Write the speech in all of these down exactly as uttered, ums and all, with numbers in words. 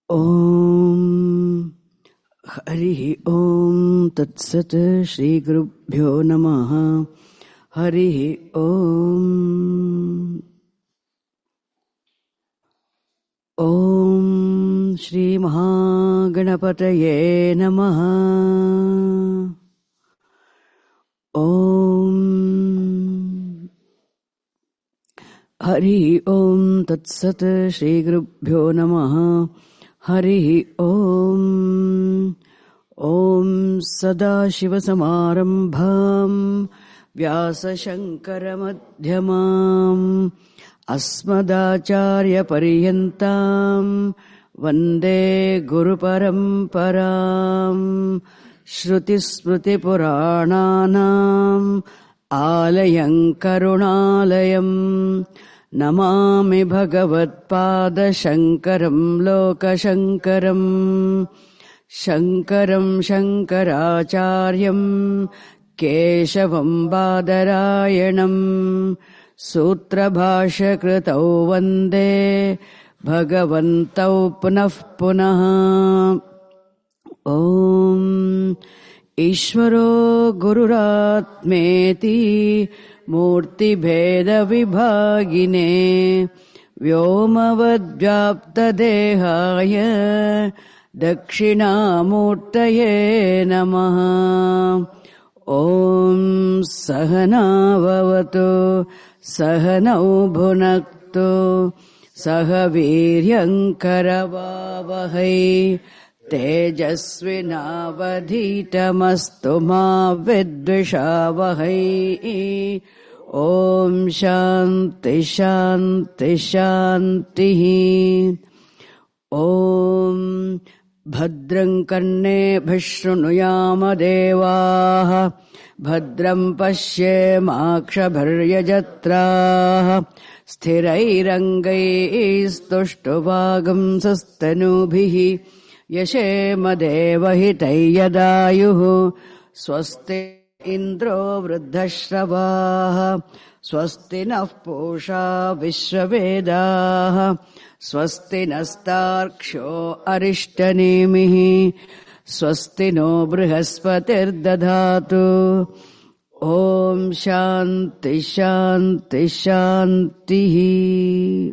Om Hari Om Tat Sat Shri Gurubhyo Namaha Hari Om Om Shri Mahaganapataye Namaha Om Hari Om Tat Sat Shri Gurubhyo Namaha Hari Om Om Sadashivasamarambham Vyasa Shankara Madhyamam Asmadacharya Pariyantam Vande Guru Paramparam Shruti Smriti Purananam Alayam Karunalayam Namami Bhagavat Pada Shankaram Loka Shankaram Shankaram Shankaracharyam Keshavam Badarayanam Sutra Bhasha Kritau Vande Bhagavantau Punah Punah Om Ishvaro Gururatmeti Murti Bheda Vibhagine Vyomavadvyapta Dehaya Dakshinamurtaye Namaha Om Sahana Vavatu Sahanau Bhunaktu Sahaviryankaravavahai Tejasvinavadhitamastu ma vidvishavahai Om Shanti Shanti Shanti Om Bhadram Karne Bhishrunuyama Devaha Bhadram Pashye Makshabharyajatraha Sthirairangai Stuštuvagam Sastanubhihi Yashema Devahitai Yadayuhu Swasti Indro Vruddhashravaha Swasti Nah Pusha Vishwavedaha Swasti Nastarksho Arishtanimihi Swasti No Brihaspati'r Dadhatu Om Shanti Shanti Shanti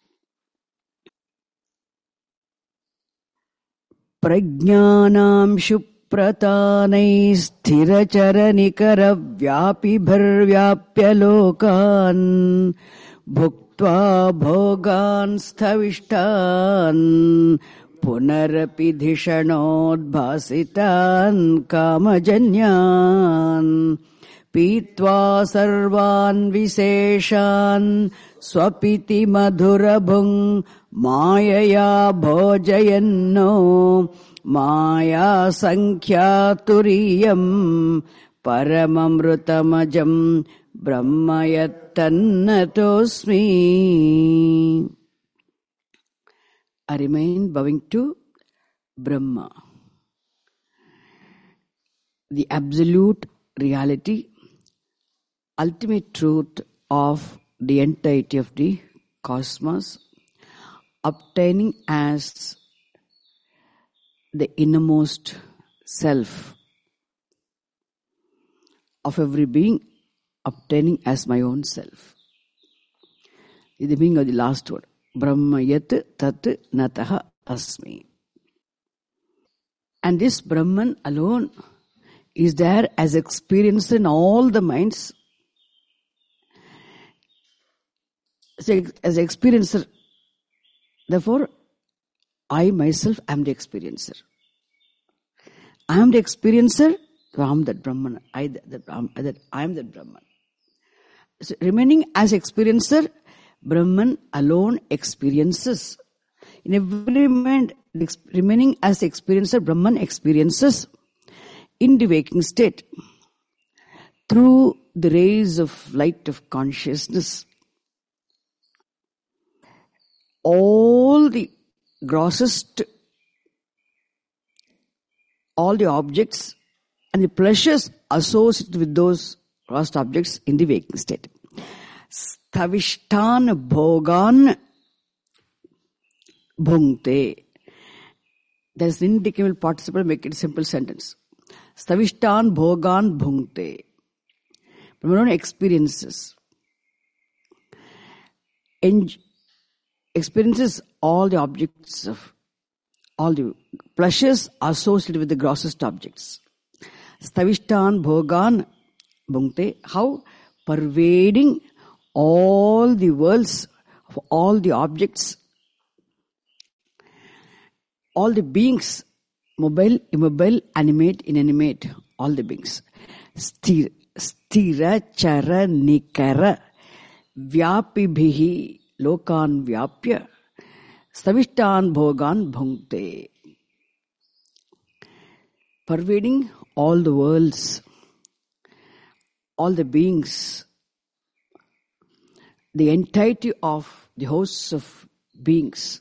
Prajnanam Shupratanai Sthiracharanikara Vyapibharvyapya Lokan Bhuktva Bhogan Sthavishtan Punarapidhishanodbhasitan Kamajanyan Pitva Sarvan Viseshan Swapiti Madhurabhung Mayaya Bhojayanno Maya Sankhyaturiyam Paramamrutamajam Brahmayatannatosmi. I remain bowing to Brahma, the absolute reality, ultimate truth of the entirety of the cosmos, obtaining as the innermost self of every being, obtaining as my own self. This is the meaning of the last word. Brahma yat tat nataha asmi. And this Brahman alone is there as experienced in all the minds, as experiencer. Therefore, I myself am the experiencer. I am the experiencer, so I am that Brahman. I, that, I, am, that, I am that Brahman. So remaining as experiencer, Brahman alone experiences. In every moment, remaining as experiencer, Brahman experiences in the waking state through the rays of light of consciousness. All the grossest, all the objects and the pleasures associated with those gross objects in the waking state. Sthavishtan bhogan bhungte. There is indicable participle, make it a simple sentence. Stavishtan bhogan bhunkte. Brahman experiences. En- experiences all the objects of, all the pleasures associated with the grossest objects. Stavishtan bhogan bhunkte. How? Pervading all the worlds of all the objects, all the beings, mobile, immobile, animate, inanimate, all the beings. Sthira, sthira chara, nikara, vyapibhihi, lokan vyapya, stavishtan bhogan bhunkte. Pervading all the worlds, all the beings, the entirety of the hosts of beings,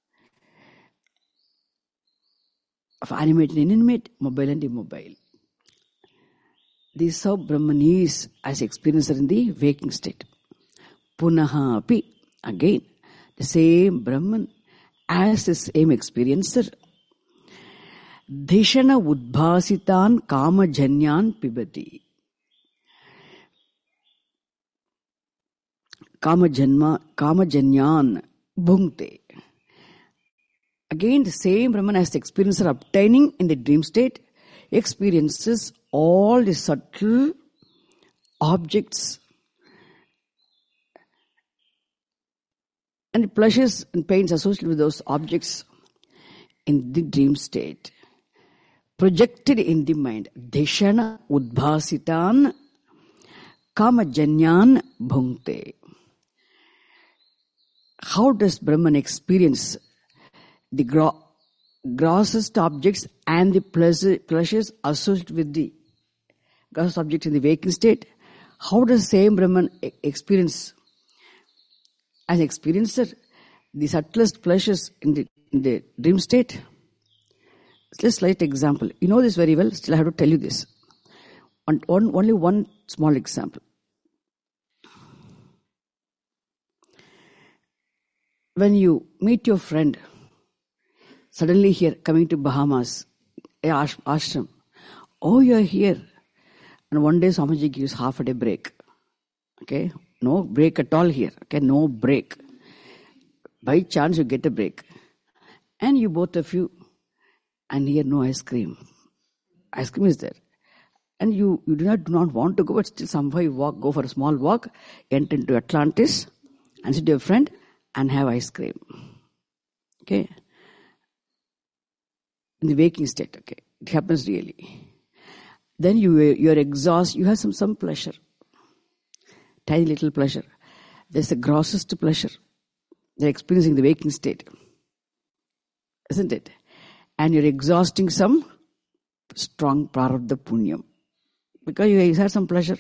of animate and inanimate, mobile and immobile. This is how Brahman is as experiencer in the waking state. Punaha api, again, the same Brahman as the same experiencer. Dhishana udbhasitan kama janyan pibati. Kama janma, kama janyan bhunkte. Again, the same Brahman as the experiencer obtaining in the dream state experiences all the subtle objects and the pleasures and pains associated with those objects in the dream state, projected in the mind. Dhishana udbhasitan kama janyan bhunkte. How does Brahman experience the gro- grossest objects and the pleasure, pleasures associated with the grossest objects in the waking state? How does the same Brahman experience as an experiencer the subtlest pleasures in the, in the dream state? Let's slight example. You know this very well, still I have to tell you this. On, on, only one small example. When you meet your friend, suddenly here, coming to Bahamas, ash- ashram, oh, you are here. And one day Swamiji gives half a day break. Okay, no break at all here. Okay, no break. By chance you get a break. And you both of you, and here no ice cream. Ice cream is there. And you, you do not do not want to go, but still somehow you walk, go for a small walk, enter into Atlantis, and sit to your friend, and have ice cream. Okay. In the waking state, okay. It happens really. Then you, you're exhausted, you have some, some pleasure. Tiny little pleasure. There's the grossest pleasure. They're experiencing the waking state. Isn't it? And you're exhausting some strong prarabdha punyam. Because you had some pleasure.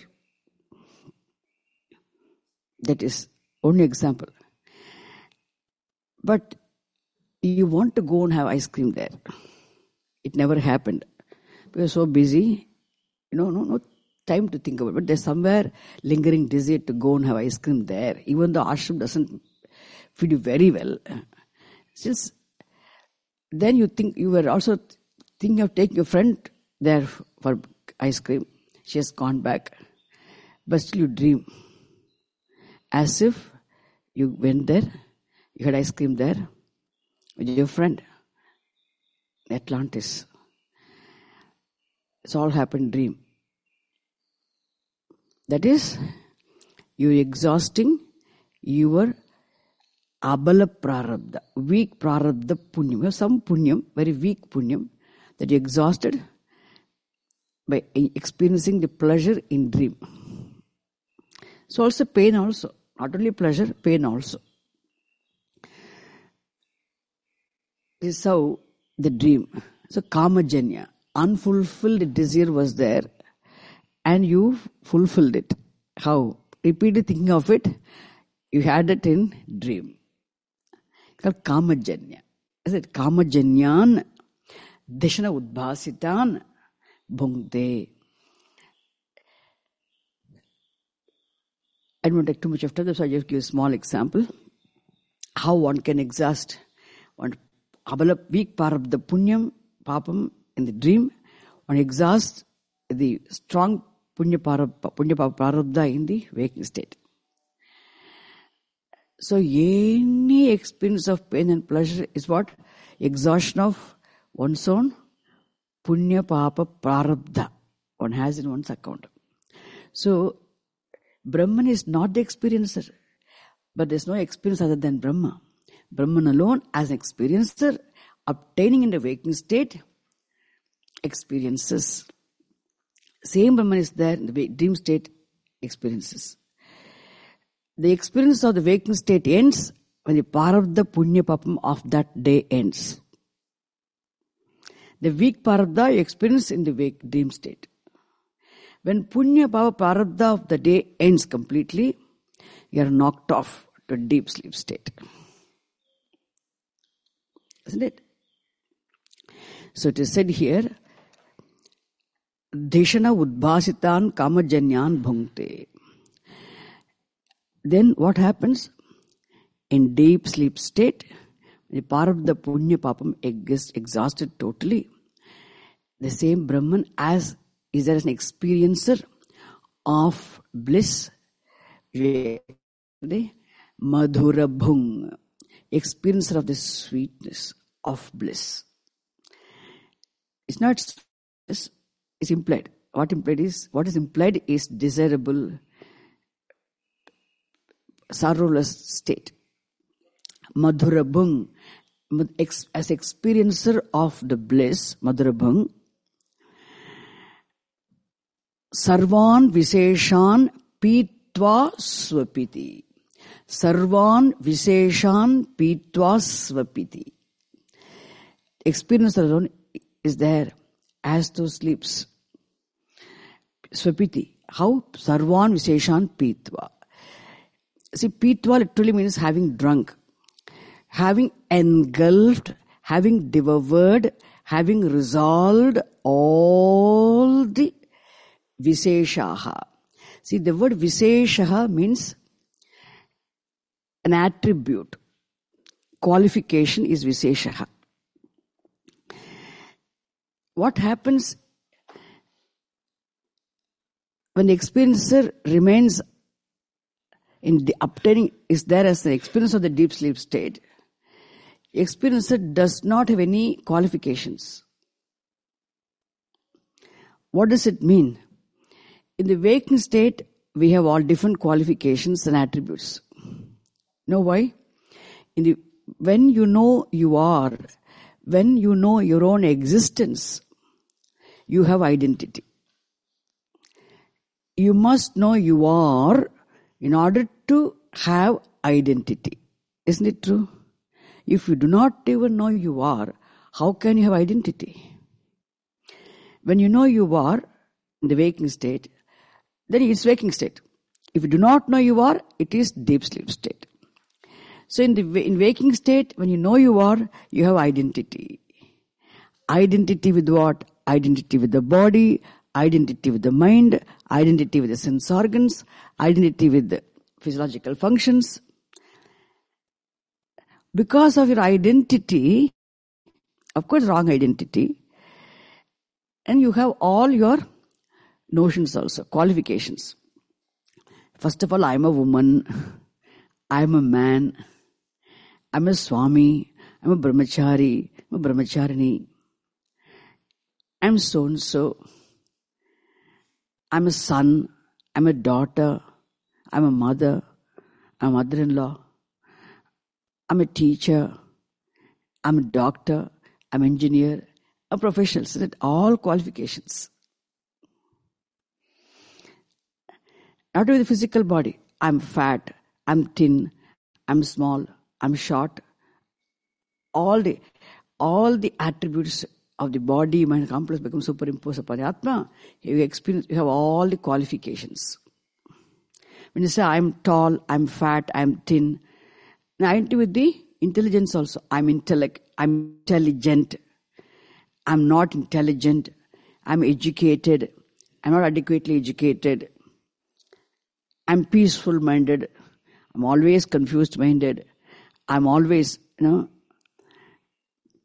That is only example. But you want to go and have ice cream there. It never happened. We are so busy, you know, no, no time to think about it. But there's somewhere lingering desire to go and have ice cream there. Even though ashram doesn't feed you very well. Since then you think, you were also thinking of taking your friend there for ice cream. She has gone back. But still you dream. As if you went there, you had ice cream there with your friend. Atlantis. It's all happened dream. That is, you're exhausting your abala prarabdha, weak prarabdha punyam. You have some punyam, very weak punyam, that you exhausted by experiencing the pleasure in dream. So also pain also. Not only pleasure, pain also. This is how the dream. So kamajanya, unfulfilled desire was there and you fulfilled it. How? Repeatedly thinking of it, you had it in dream. It's called kamajanya. Is it kamajanyan deshana udbhasitan bhunkte. I don't want to take too much of time, so I just give a small example. How one can exhaust one abala, weak prarabdha punyam, papam in the dream, one exhausts the strong punya prarabdha, punya prarabdha in the waking state. So any experience of pain and pleasure is what? Exhaustion of one's own punya papa prarabdha one has in one's account. So Brahman is not the experiencer, but there's no experience other than Brahma. Brahman alone as an experiencer, obtaining in the waking state, experiences. Same Brahman is there in the dream state, experiences. The experience of the waking state ends when the prarabdha punya papam of that day ends. The weak prarabdha you experience in the wake dream state. When punya papa prarabdha of the day ends completely, you are knocked off to a deep sleep state. Isn't it? So it is said here, Deshana udbhasitan kamajanyan bhunkte. Then what happens? In deep sleep state, the prarabdha punya papam is exhausted totally. The same Brahman as is there as an experiencer of bliss, madhura bhung, experiencer of the sweetness of bliss. It's not, it's, it's implied. What implied is, what is implied is desirable, sorrowless state. Madhura bhung, as experiencer of the bliss, madhura bhung, Sarvan Viseshan Pitva Swapiti. Sarvan Viseshan Pitva Swapiti. Experience alone is there as those sleeps. Swapiti. How? Sarvan Viseshan Pitva. See, Pitva literally means having drunk, having engulfed, having devoured, having resolved all the Viseshaha. See, the word Viseshaha means an attribute. Qualification is Viseshaha. What happens when the experiencer remains in the obtaining, is there as the experience of the deep sleep state? The experiencer does not have any qualifications. What does it mean? In the waking state, we have all different qualifications and attributes. Know why? In the, when you know you are, when you know your own existence, you have identity. You must know you are in order to have identity. Isn't it true? If you do not even know you are, how can you have identity? When you know you are in the waking state, then it's waking state. If you do not know you are, it is deep sleep state. So in the in waking state, when you know you are, you have identity. Identity with what? Identity with the body, identity with the mind, identity with the sense organs, identity with the physiological functions. Because of your identity, of course wrong identity, and you have all your notions also, qualifications. First of all, I'm a woman, I'm a man, I'm a Swami, I'm a Brahmachari, I'm a Brahmacharini, I'm so and so, I'm a son, I'm a daughter, I'm a mother, I'm a mother-in-law, I'm a teacher, I'm a doctor, I'm an engineer, I'm a professional. So that all qualifications. Not with the physical body. I'm fat, I'm thin, I'm small, I'm short. All the, all the attributes of the body, mind, complex become superimposed upon the Atma. You experience, you have all the qualifications. When you say, I'm tall, I'm fat, I'm thin, now identity with the intelligence also. I'm intellect, I'm intelligent, I'm not intelligent, I'm educated, I'm not adequately educated, I'm peaceful minded, I'm always confused minded, I'm always, you know,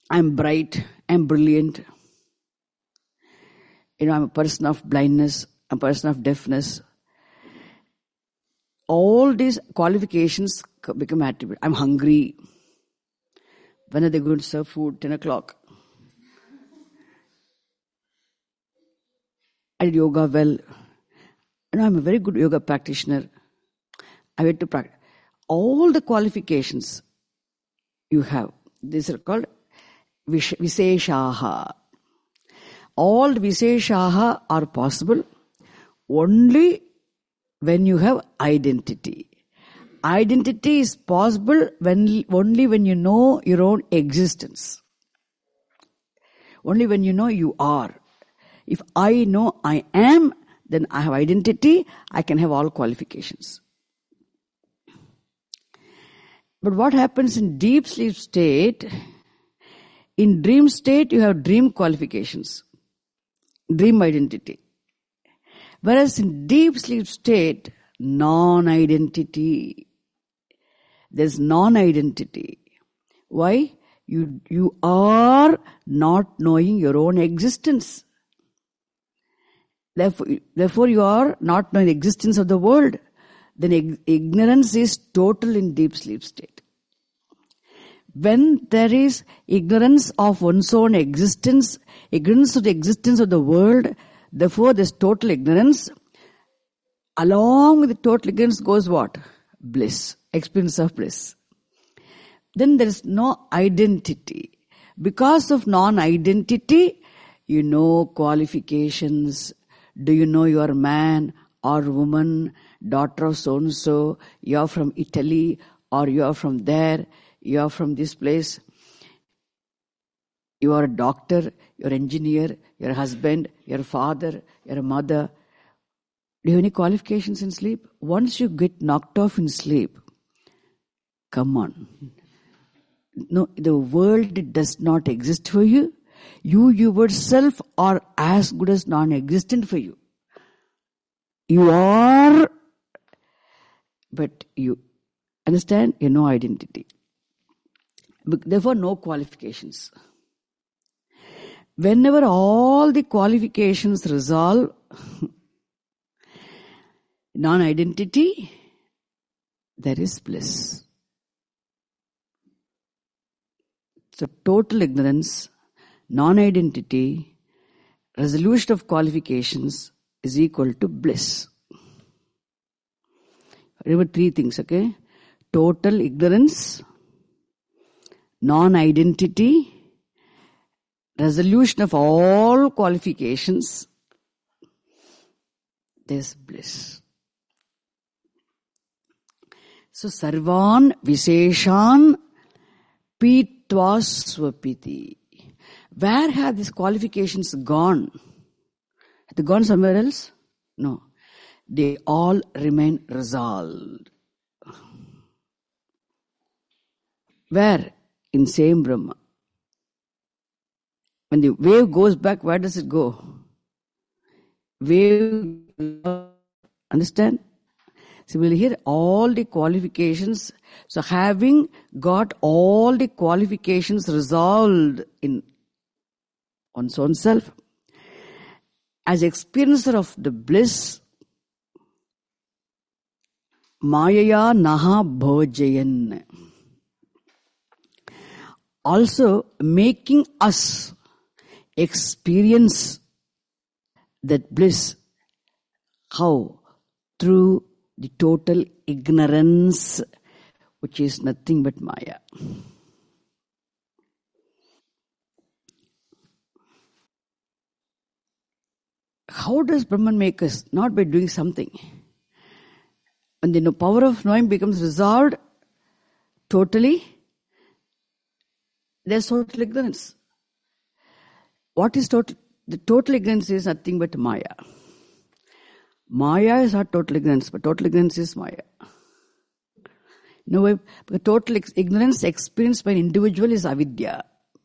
I'm bright, I'm brilliant. You know, I'm a person of blindness, a person of deafness. All these qualifications become attribute. I'm hungry. When are they going to serve food? ten o'clock. I did yoga well. You know, I'm a very good yoga practitioner. I went to practice. All the qualifications you have, these are called vish- Visheshaha. All Visheshaha are possible only when you have identity. Identity is possible when only when you know your own existence. Only when you know you are. If I know I am, then I have identity, I can have all qualifications. But what happens in deep sleep state? In dream state, you have dream qualifications, dream identity. Whereas in deep sleep state, non-identity. There's non-identity. Why? You, you are not knowing your own existence. Therefore, therefore, you are not knowing the existence of the world. Then ignorance is total in deep sleep state. When there is ignorance of one's own existence, ignorance of the existence of the world, therefore there's total ignorance. Along with the total ignorance goes what? Bliss, experience of bliss. Then there is no identity. Because of non-identity, you know qualifications. Do you know you are man or woman, daughter of so-and-so, you are from Italy, or you are from there, you are from this place. You are a doctor, you are an engineer, you are a husband, you are a father, you are a mother. Do you have any qualifications in sleep? Once you get knocked off in sleep, come on. No, the world does not exist for you. You yourself are as good as non-existent for you. You are, but you understand, you have no identity. Therefore, no qualifications. Whenever all the qualifications resolve, non-identity, there is bliss. So total ignorance, non-identity, resolution of qualifications is equal to bliss. Remember three things, okay? Total ignorance, non-identity, resolution of all qualifications, there's bliss. So, sarvan visheshan pitva swapiti. Where have these qualifications gone? Have they gone somewhere else? No. They all remain resolved. Where? In same Brahma. When the wave goes back, where does it go? Wave, understand? Similarly here, all the qualifications, so having got all the qualifications resolved in one's own self, as experiencer of the bliss, Mayaya naha bhojayan. Also making us experience that bliss. How? Through the total ignorance, which is nothing but Maya. How does Brahman make us? Not by doing something. When the power of knowing becomes resolved totally, there's total ignorance. What is total? The total ignorance is nothing but Maya. Maya is not total ignorance, but total ignorance is Maya. No way, because total ignorance experienced by an individual is avidya.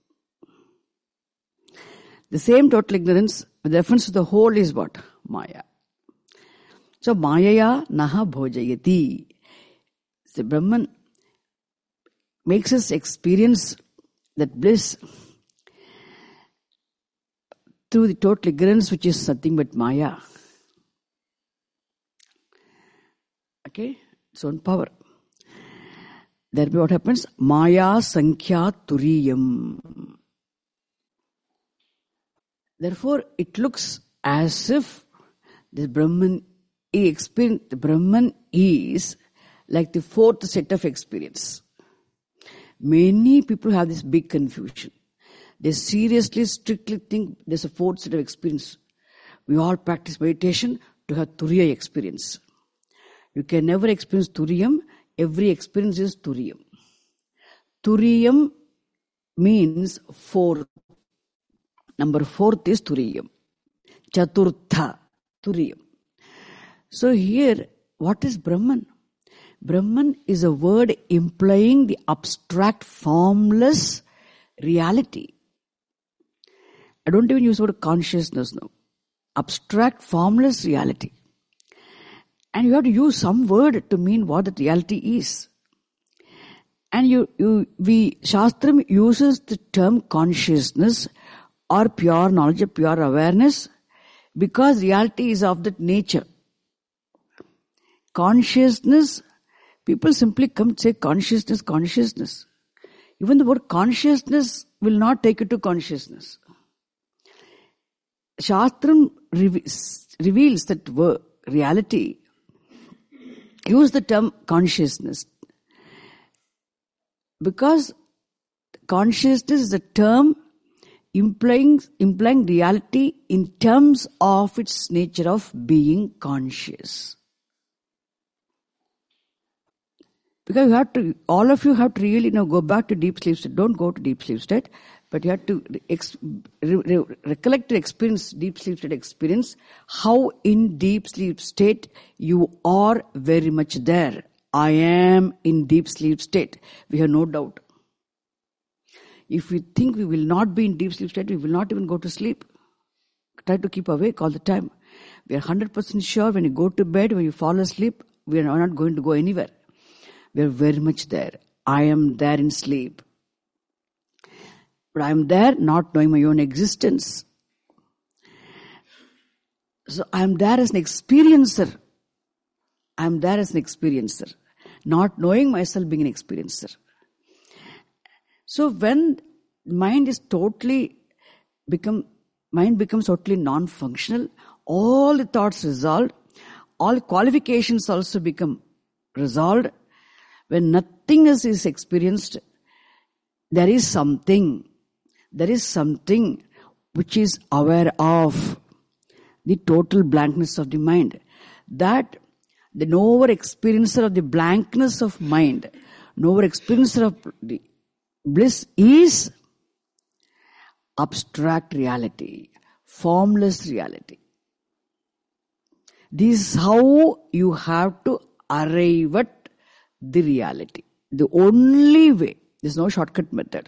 The same total ignorance with reference to the whole is what? Maya. So, Mayaya naha bhojayati. The Brahman makes us experience that bliss through the total ignorance, which is nothing but Maya. Okay? Its own power. Thereby what happens? Maya Sankhya Turiyam. Therefore, it looks as if the Brahman experience, the Brahman is like the fourth set of experience. Many people have this big confusion. They seriously, strictly think there's a fourth set of experience. We all practice meditation to have Turiya experience. You can never experience Turiyam. Every experience is Turiyam. Turiyam means fourth. Number fourth is Turiyam. Chaturtha, Turiyam. So here, what is Brahman? Brahman is a word implying the abstract, formless reality. I don't even use the word consciousness now. Abstract, formless reality. And you have to use some word to mean what that reality is. And you, you, we, Shastram uses the term consciousness or pure knowledge, or pure awareness, because reality is of that nature. Consciousness, people simply come and say consciousness, consciousness. Even the word consciousness will not take you to consciousness. Shastram reveals that word, reality. Use the term consciousness. Because consciousness is a term implying, implying reality in terms of its nature of being conscious. Because you have to, all of you have to really now go back to deep sleep state. Don't go to deep sleep state, but you have to ex, re, re, recollect your experience, deep sleep state experience, how in deep sleep state you are very much there. I am in deep sleep state. We have no doubt. If we think we will not be in deep sleep state, we will not even go to sleep. Try to keep awake all the time. We are one hundred percent sure when you go to bed, when you fall asleep, we are not going to go anywhere. We are very much there. I am there in sleep. But I am there not knowing my own existence. So I am there as an experiencer. I am there as an experiencer. Not knowing myself being an experiencer. So when mind is totally become, mind becomes totally non-functional, all the thoughts resolved, all qualifications also become resolved. When nothingness is experienced, there is something, there is something which is aware of the total blankness of the mind. That the knower experiencer of the blankness of mind, knower experiencer of the bliss is abstract reality, formless reality. This is how you have to arrive at the reality. The only way. There's no shortcut method.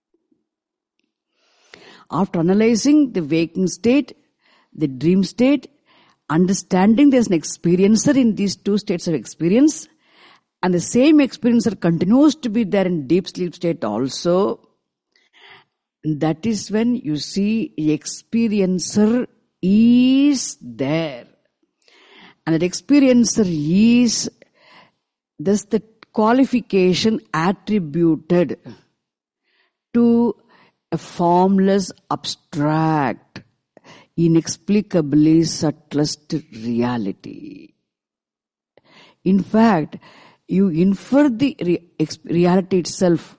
After analyzing the waking state, the dream state, understanding there's an experiencer in these two states of experience, and the same experiencer continues to be there in deep sleep state also, that is when you see the experiencer is there. And that experiencer is thus the qualification attributed to a formless, abstract, inexplicably subtlest reality. In fact, you infer the re- ex- reality itself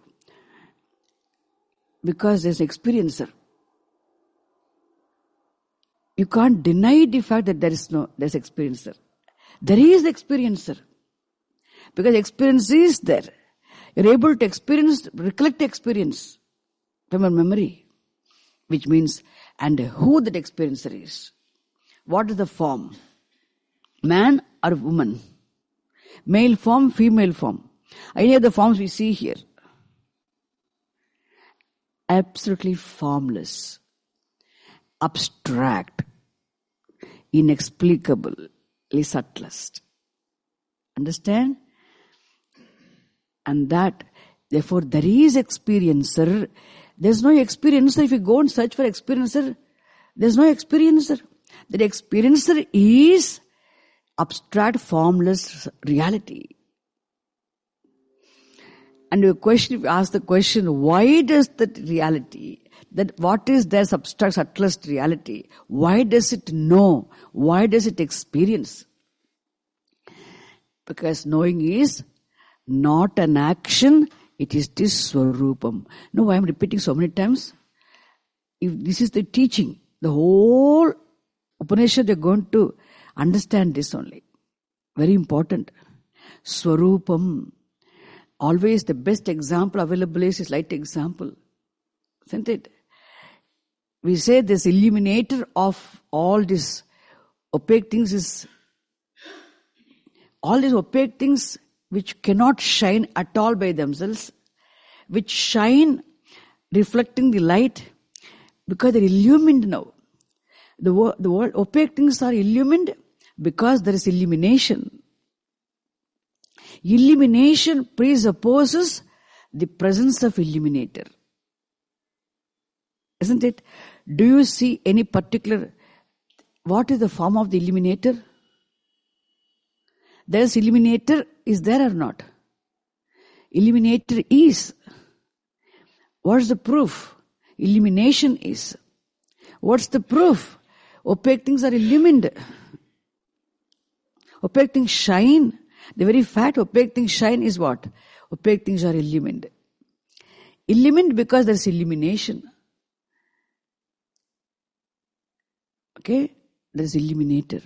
because there's an experiencer. You can't deny the fact that there is no, there's experiencer. There is experiencer. Because experience is there. You're able to experience, recollect the experience from your memory. Which means, and who that experiencer is. What is the form? Man or woman? Male form, female form. Any of the forms we see here. Absolutely formless. Abstract. Inexplicably subtlest. Understand? And that, therefore, there is experiencer. There's no experiencer. If you go and search for experiencer, There's no experiencer. That experiencer is abstract, formless reality. And you question, if you ask the question, why does that reality, that what is their abstract, subtlest reality, why does it know? Why does it experience? Because knowing is not an action, it is this Swarupam. No, I am repeating so many times. If this is the teaching, the whole Upanishad, you're going to understand this only. Very important. Swarupam. Always the best example available is this light example. Isn't it? We say this illuminator of all these opaque things is all these opaque things which cannot shine at all by themselves, which shine reflecting the light because they're illumined now. The, wo- the world, opaque things are illumined because there is illumination. Illumination presupposes the presence of illuminator. Isn't it? Do you see any particular, what is the form of the illuminator? There's illuminator, is there or not? Illuminator is. What's the proof? Illumination is. What's the proof? Opaque things are illumined. Opaque things shine. The very fact opaque things shine is what? Opaque things are illumined. Illumined because there's illumination. Okay? There's illuminator.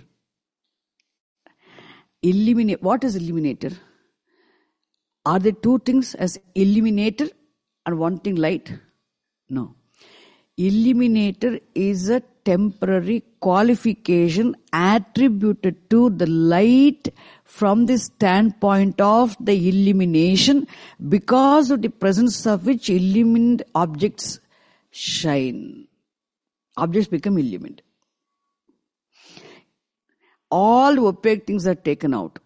Illuminate. What is illuminator? Are there two things as illuminator and wanting light? No. Illuminator is a temporary qualification attributed to the light from the standpoint of the illumination, because of the presence of which illumined objects shine. Objects become illumined. All opaque things are taken out.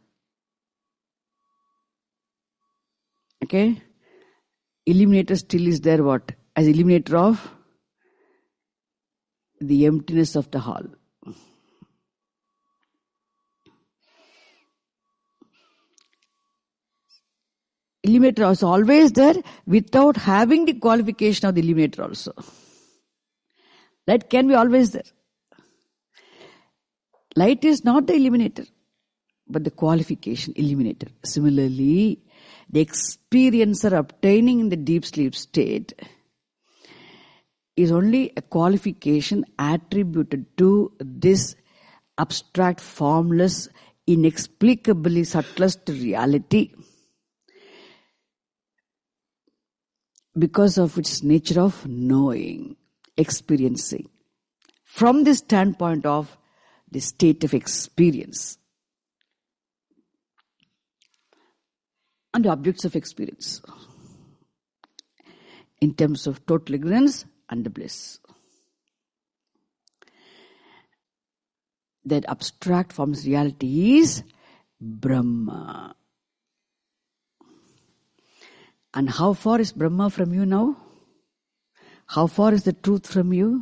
Okay? Illuminator still is there what? As illuminator of the emptiness of the hall. Illuminator is always there without having the qualification of the illuminator also. Light can be always there. Light is not the illuminator, but the qualification, illuminator. Similarly, the experiencer obtaining in the deep sleep state is only a qualification attributed to this abstract, formless, inexplicably subtlest reality, because of its nature of knowing, experiencing. From the standpoint of the state of experience and the objects of experience, in terms of total ignorance and the bliss. That abstract form's reality is Brahma. And how far is Brahma from you now? How far is the truth from you?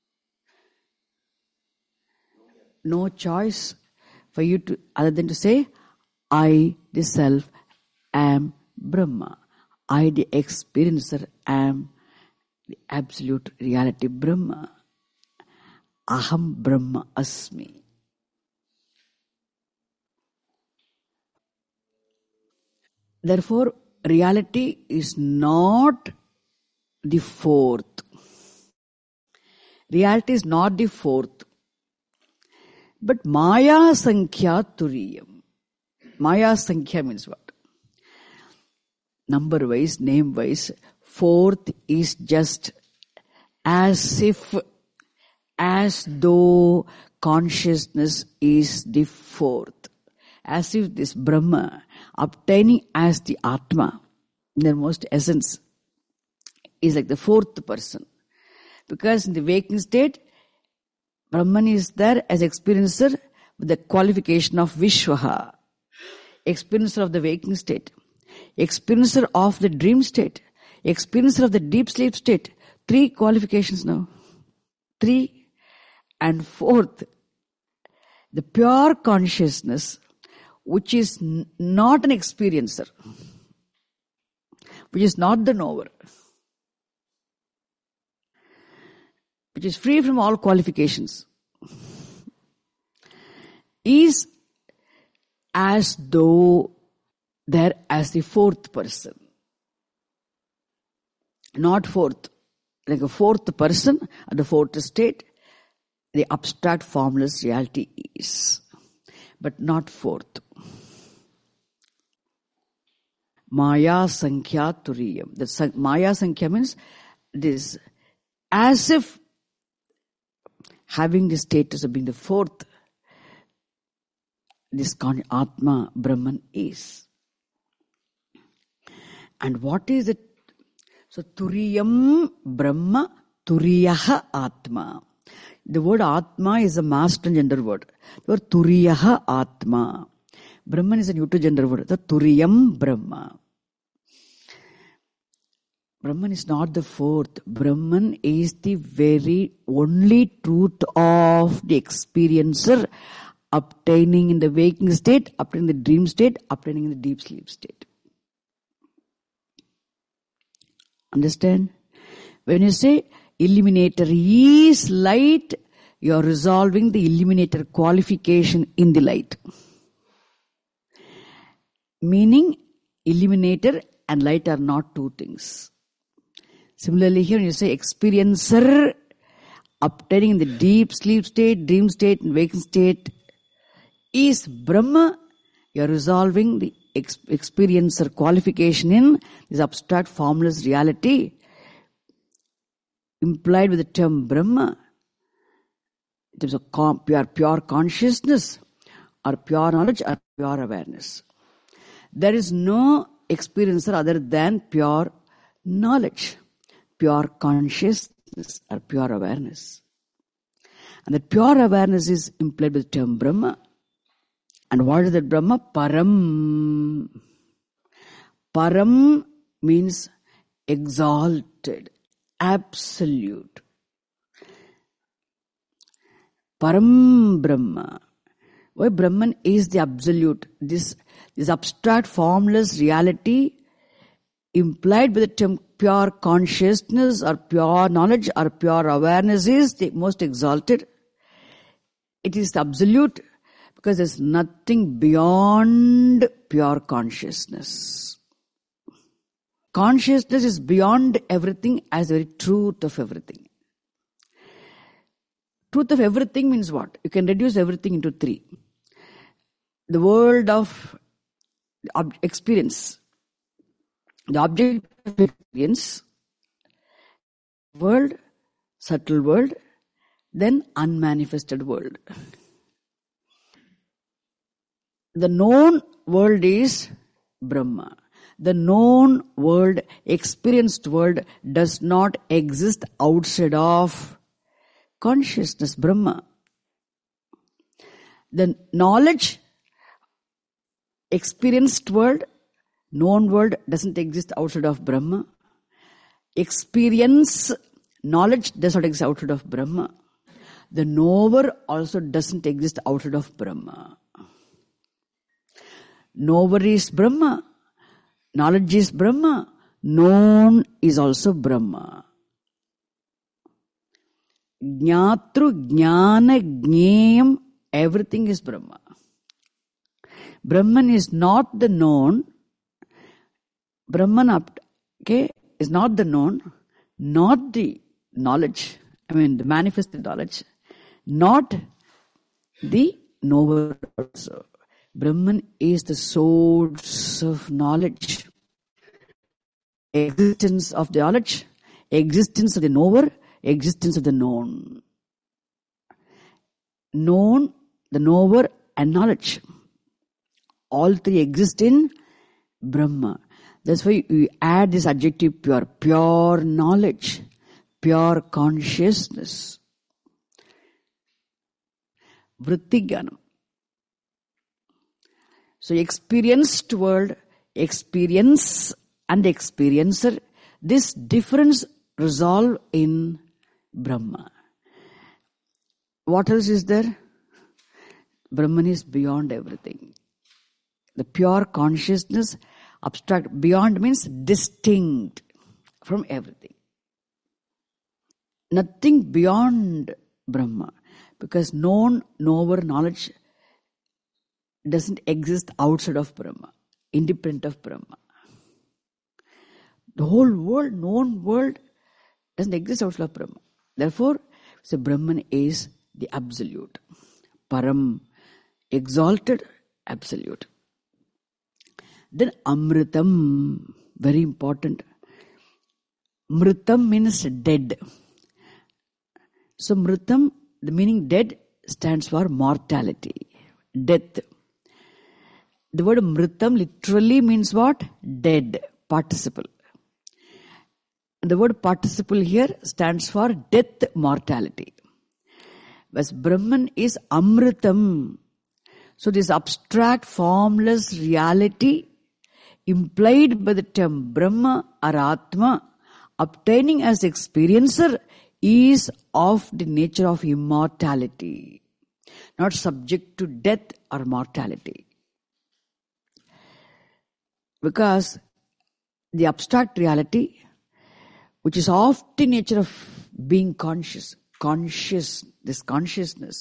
No choice for you to, other than to say, I, the self, am Brahma. I, the experiencer, am the absolute reality Brahma. Aham Brahma Asmi. Therefore, reality is not the fourth. Reality is not the fourth. But Maya Sankhya Turiyam. Maya Sankhya means what? Number wise, name wise, fourth is just as if, as though consciousness is the fourth. As if this Brahma, obtaining as the Atma, in their most essence, is like the fourth person. Because in the waking state, Brahman is there as experiencer with the qualification of Vishwaha. Experiencer of the waking state. Experiencer of the dream state. Experiencer of the deep sleep state. Three qualifications now. Three. And fourth, the pure consciousness, which is n- not an experiencer, which is not the knower, which is free from all qualifications, is as though there as the fourth person. Not fourth, like a fourth person at the fourth state, the abstract formless reality is, but not fourth. Maya Sankhya Turiyam. The Maya Sankhya means this, as if having the status of being the fourth, this Atma, Brahman is. And what is it? So, Turiyam Brahma, Turiyaha Atma. The word Atma is a masculine gender word. The word Turiyaha Atma. Brahman is a neutral gender word. The Turiyam Brahma. Brahman is not the fourth. Brahman is the very only truth of the experiencer, obtaining in the waking state, obtaining in the dream state, obtaining in the deep sleep state. Understand? When you say illuminator is light, you are resolving the illuminator qualification in the light. Meaning, illuminator and light are not two things. Similarly, here when you say experiencer, obtaining in the deep sleep state, dream state, and waking state, is Brahma, you are resolving the ex- experiencer qualification in this abstract formless reality implied with the term Brahma, in terms of com- pure, pure consciousness or pure knowledge or pure awareness. There is no experiencer other than pure knowledge, pure consciousness or pure awareness. And that pure awareness is implied with the term Brahma. And what is that Brahma? Param. Param means exalted, absolute. Param Brahma. Why Brahman is the absolute. This, this abstract formless reality implied by the term pure consciousness or pure knowledge or pure awareness is the most exalted. It is the absolute because there is nothing beyond pure consciousness. Consciousness is beyond everything as the very truth of everything. Truth of everything means what? You can reduce everything into three. The world of experience, the object of experience, world, subtle world, then unmanifested world. The known world is Brahma. The known world, experienced world, does not exist outside of consciousness, Brahma. The knowledge, experienced world, known world doesn't exist outside of Brahma. Experience, knowledge does not exist outside of Brahma. The knower also doesn't exist outside of Brahma. Knower is Brahma. Knowledge is Brahma. Known is also Brahma. Jnatru, Jnana, Jneyam, everything is Brahma. Brahman is not the known. Brahman, okay, is not the known, not the knowledge, I mean the manifested knowledge, not the knower also. Brahman is the source of knowledge. Existence of the knowledge, existence of the knower, existence of the known. Known, the knower and knowledge. All three exist in Brahma. That's why we add this adjective pure. Pure knowledge, pure consciousness. Vritti Jnanam. So experienced world, experience and experiencer, this difference resolve in Brahma. What else is there? Brahman is beyond everything. The pure consciousness, abstract, beyond means distinct from everything. Nothing beyond Brahma. Because known, knower, knowledge doesn't exist outside of Brahma, independent of Brahma. The whole world, known world, doesn't exist outside of Brahma. Therefore, so Brahman is the absolute, Param, exalted, absolute. Then Amritam, very important. Mritam means dead. So Mritam, the meaning dead, stands for mortality, death. The word Mritam literally means what? Dead, participle. The word participle here stands for death, mortality. Whereas Brahman is Amritam. So this abstract, formless reality implied by the term Brahma or Atma, obtaining as experiencer, is of the nature of immortality, not subject to death or mortality. Because the abstract reality, which is of the nature of being conscious, conscious, this consciousness,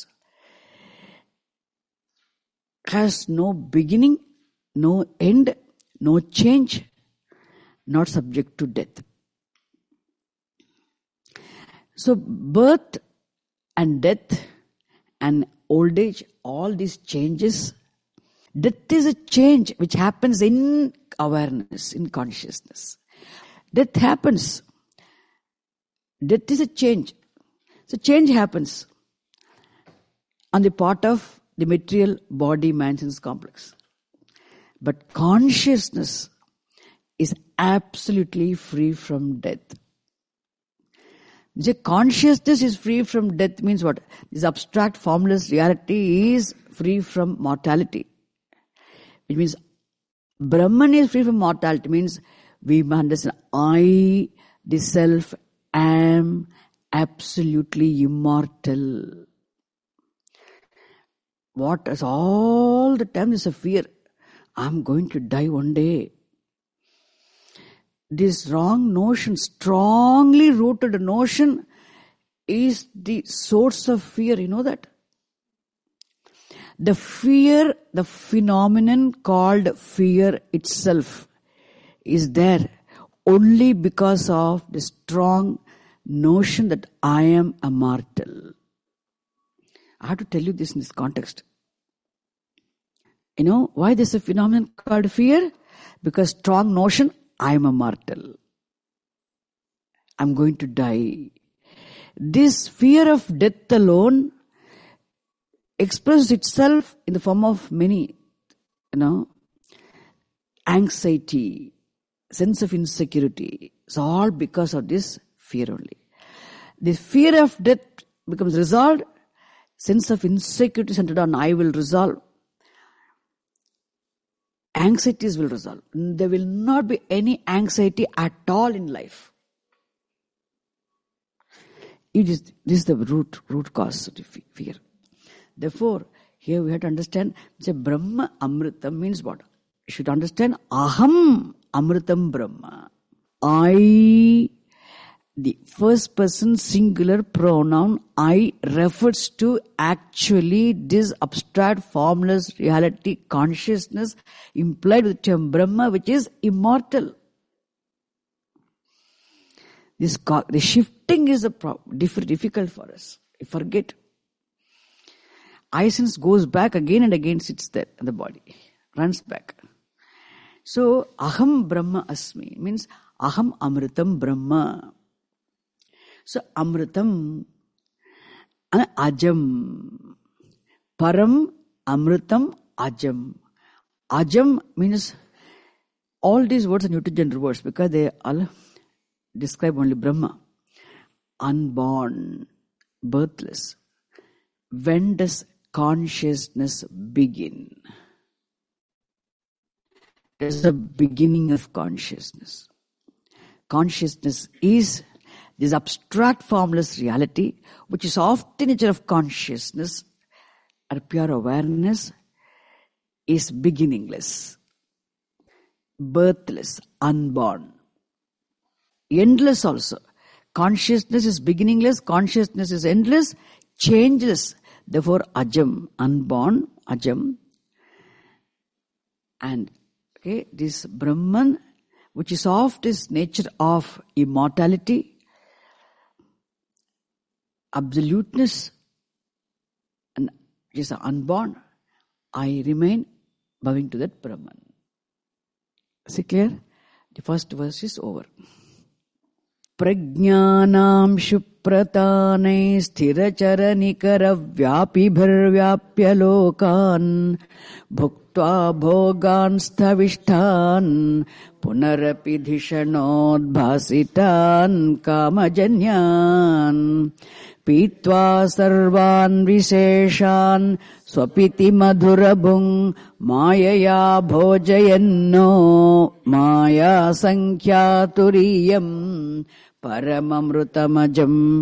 has no beginning, no end, no change, not subject to death. So birth and death and old age, all these changes, death is a change which happens in awareness, in consciousness. Death happens. Death is a change. So change happens on the part of the material body mansions complex. But consciousness is absolutely free from death. The consciousness is free from death means what? This abstract formless reality is free from mortality. Which means Brahman is free from mortality, means we understand I, the self, am absolutely immortal. What is all the time is a fear. I'm going to die one day. This wrong notion, strongly rooted notion, is the source of fear. You know that? The fear, the phenomenon called fear itself is there only because of the strong notion that I am immortal. I have to tell you this in this context. You know why there's a phenomenon called fear? Because strong notion, I am immortal. I'm going to die. This fear of death alone expresses itself in the form of many, you know, anxiety, sense of insecurity. It's all because of this fear only. The fear of death becomes resolved. Sense of insecurity centered on I will resolve. Anxieties will resolve. There will not be any anxiety at all in life. It is, this is the root, root cause of the fear. Therefore, here we have to understand, say Brahma Amritam means what? You should understand Aham Amritam Brahma. I, the first person singular pronoun I refers to actually this abstract formless reality consciousness implied with the term Brahma, which is immortal. This, the shifting is a problem, difficult for us. We forget. I sense goes back again and again, sits there in the body, runs back. So, Aham Brahma Asmi means Aham Amritam Brahma. So, Amritam and Ajam. Param, Amritam, Ajam. Ajam means all these words are neuter gender words because they all describe only Brahma. Unborn, birthless. When does consciousness begin? There's the beginning of consciousness. Consciousness is This abstract formless reality, which is of the nature of consciousness or pure awareness, is beginningless, birthless, unborn, endless also. Consciousness is beginningless, consciousness is endless, changeless. Therefore, ajam, unborn, ajam. And okay, this Brahman, which is of this nature of immortality, absoluteness, and is unborn, I remain bowing to that Brahman. Is it clear? The first verse is over. Prajnanam shupratanai sthiracharanikara vyapibhirvyapya lokan bhuktva bhogan sthavishtan punarapi dhishanodbhasitan kamajanyan pītvā sarvān viseshan swapiti madhurabhung māyaya bhojayanno māyā sankhyaturiyam paramamrutamajam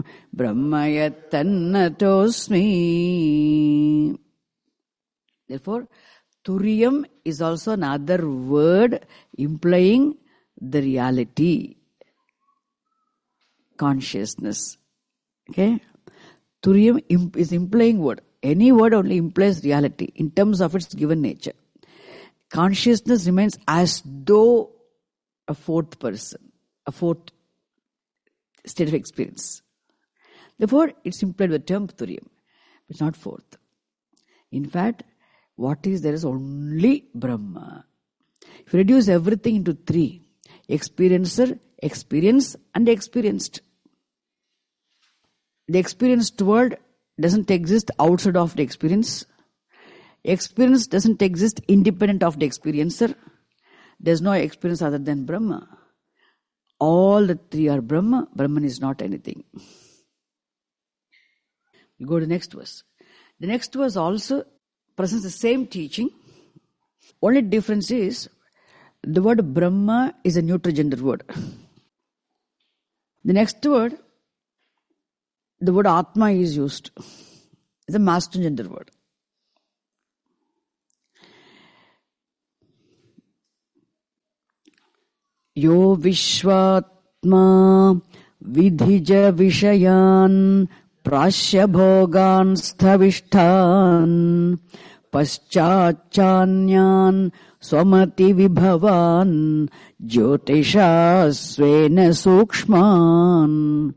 brahmayatannatosmi. Therefore, turiyam is also another word implying the reality, consciousness. Okay? Turiyam is implying word. Any word only implies reality in terms of its given nature. Consciousness remains as though a fourth person, a fourth state of experience. Therefore, it's implied with the term turiyam. It's not fourth. In fact, what is there is only Brahma. If you reduce everything into three, experiencer, experience, and experienced. The experienced world doesn't exist outside of the experience. Experience doesn't exist independent of the experiencer. There's no experience other than Brahma. All the three are Brahma. Brahman is not anything. You go to the next verse. The next verse also presents the same teaching. Only difference is the word Brahma is a neutral gender word. The next word, the word Atma is used. It's a masculine gender word. Yo Vishvatma Vidhija Vishayan Prasya Bhogan Sthavishtan Paschachanyan Swamati Vibhavan Jyotisha Svena Sukshman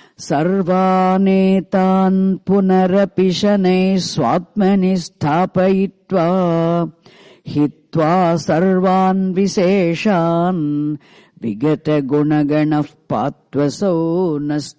Sarvanetan Punarapishane Swatmani Sthapayitva Hitva Sarvan Viseshan Vigata Gunaganaf Patvaso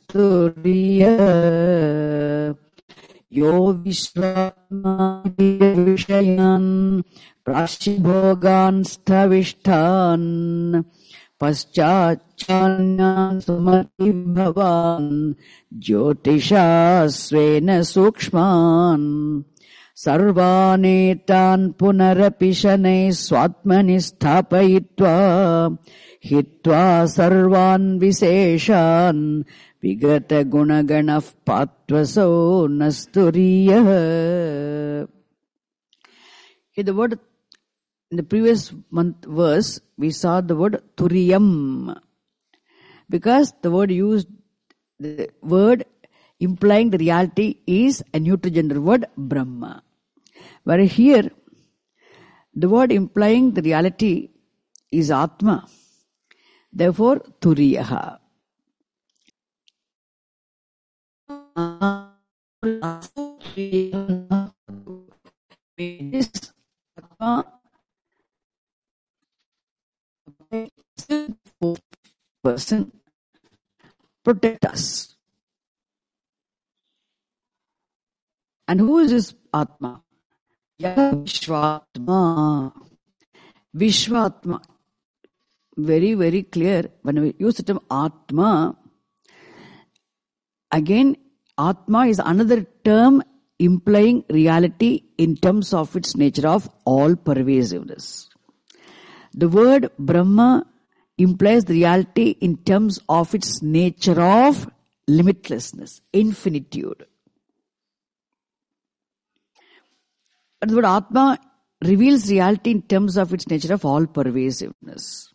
Nasturiya Yo Vishvatma Vishayan Prashibhogan Sthavishtan Paschachanyan Sumati Bhavan Jyotisha Svena Sukshman Sarvanetan Punarapishane Swatmani Sthapayitva Hitva Sarvan Viseshan Vigata Gunaganaf Patvaso Nasturiya. Here the word, in the previous month verse, we saw the word turiyam. Because the word used, the word implying the reality is a neutral gender word, Brahma. Where here, the word implying the reality is Atma. Therefore, Turiyaha. This Atma person protect us. And who is this Atma? Vishvatma. Vishvatma. Very, very clear. When we use the term Atma, again, Atma is another term implying reality in terms of its nature of all pervasiveness. The word Brahma implies the reality in terms of its nature of limitlessness, infinitude. But the word Atma reveals reality in terms of its nature of all-pervasiveness.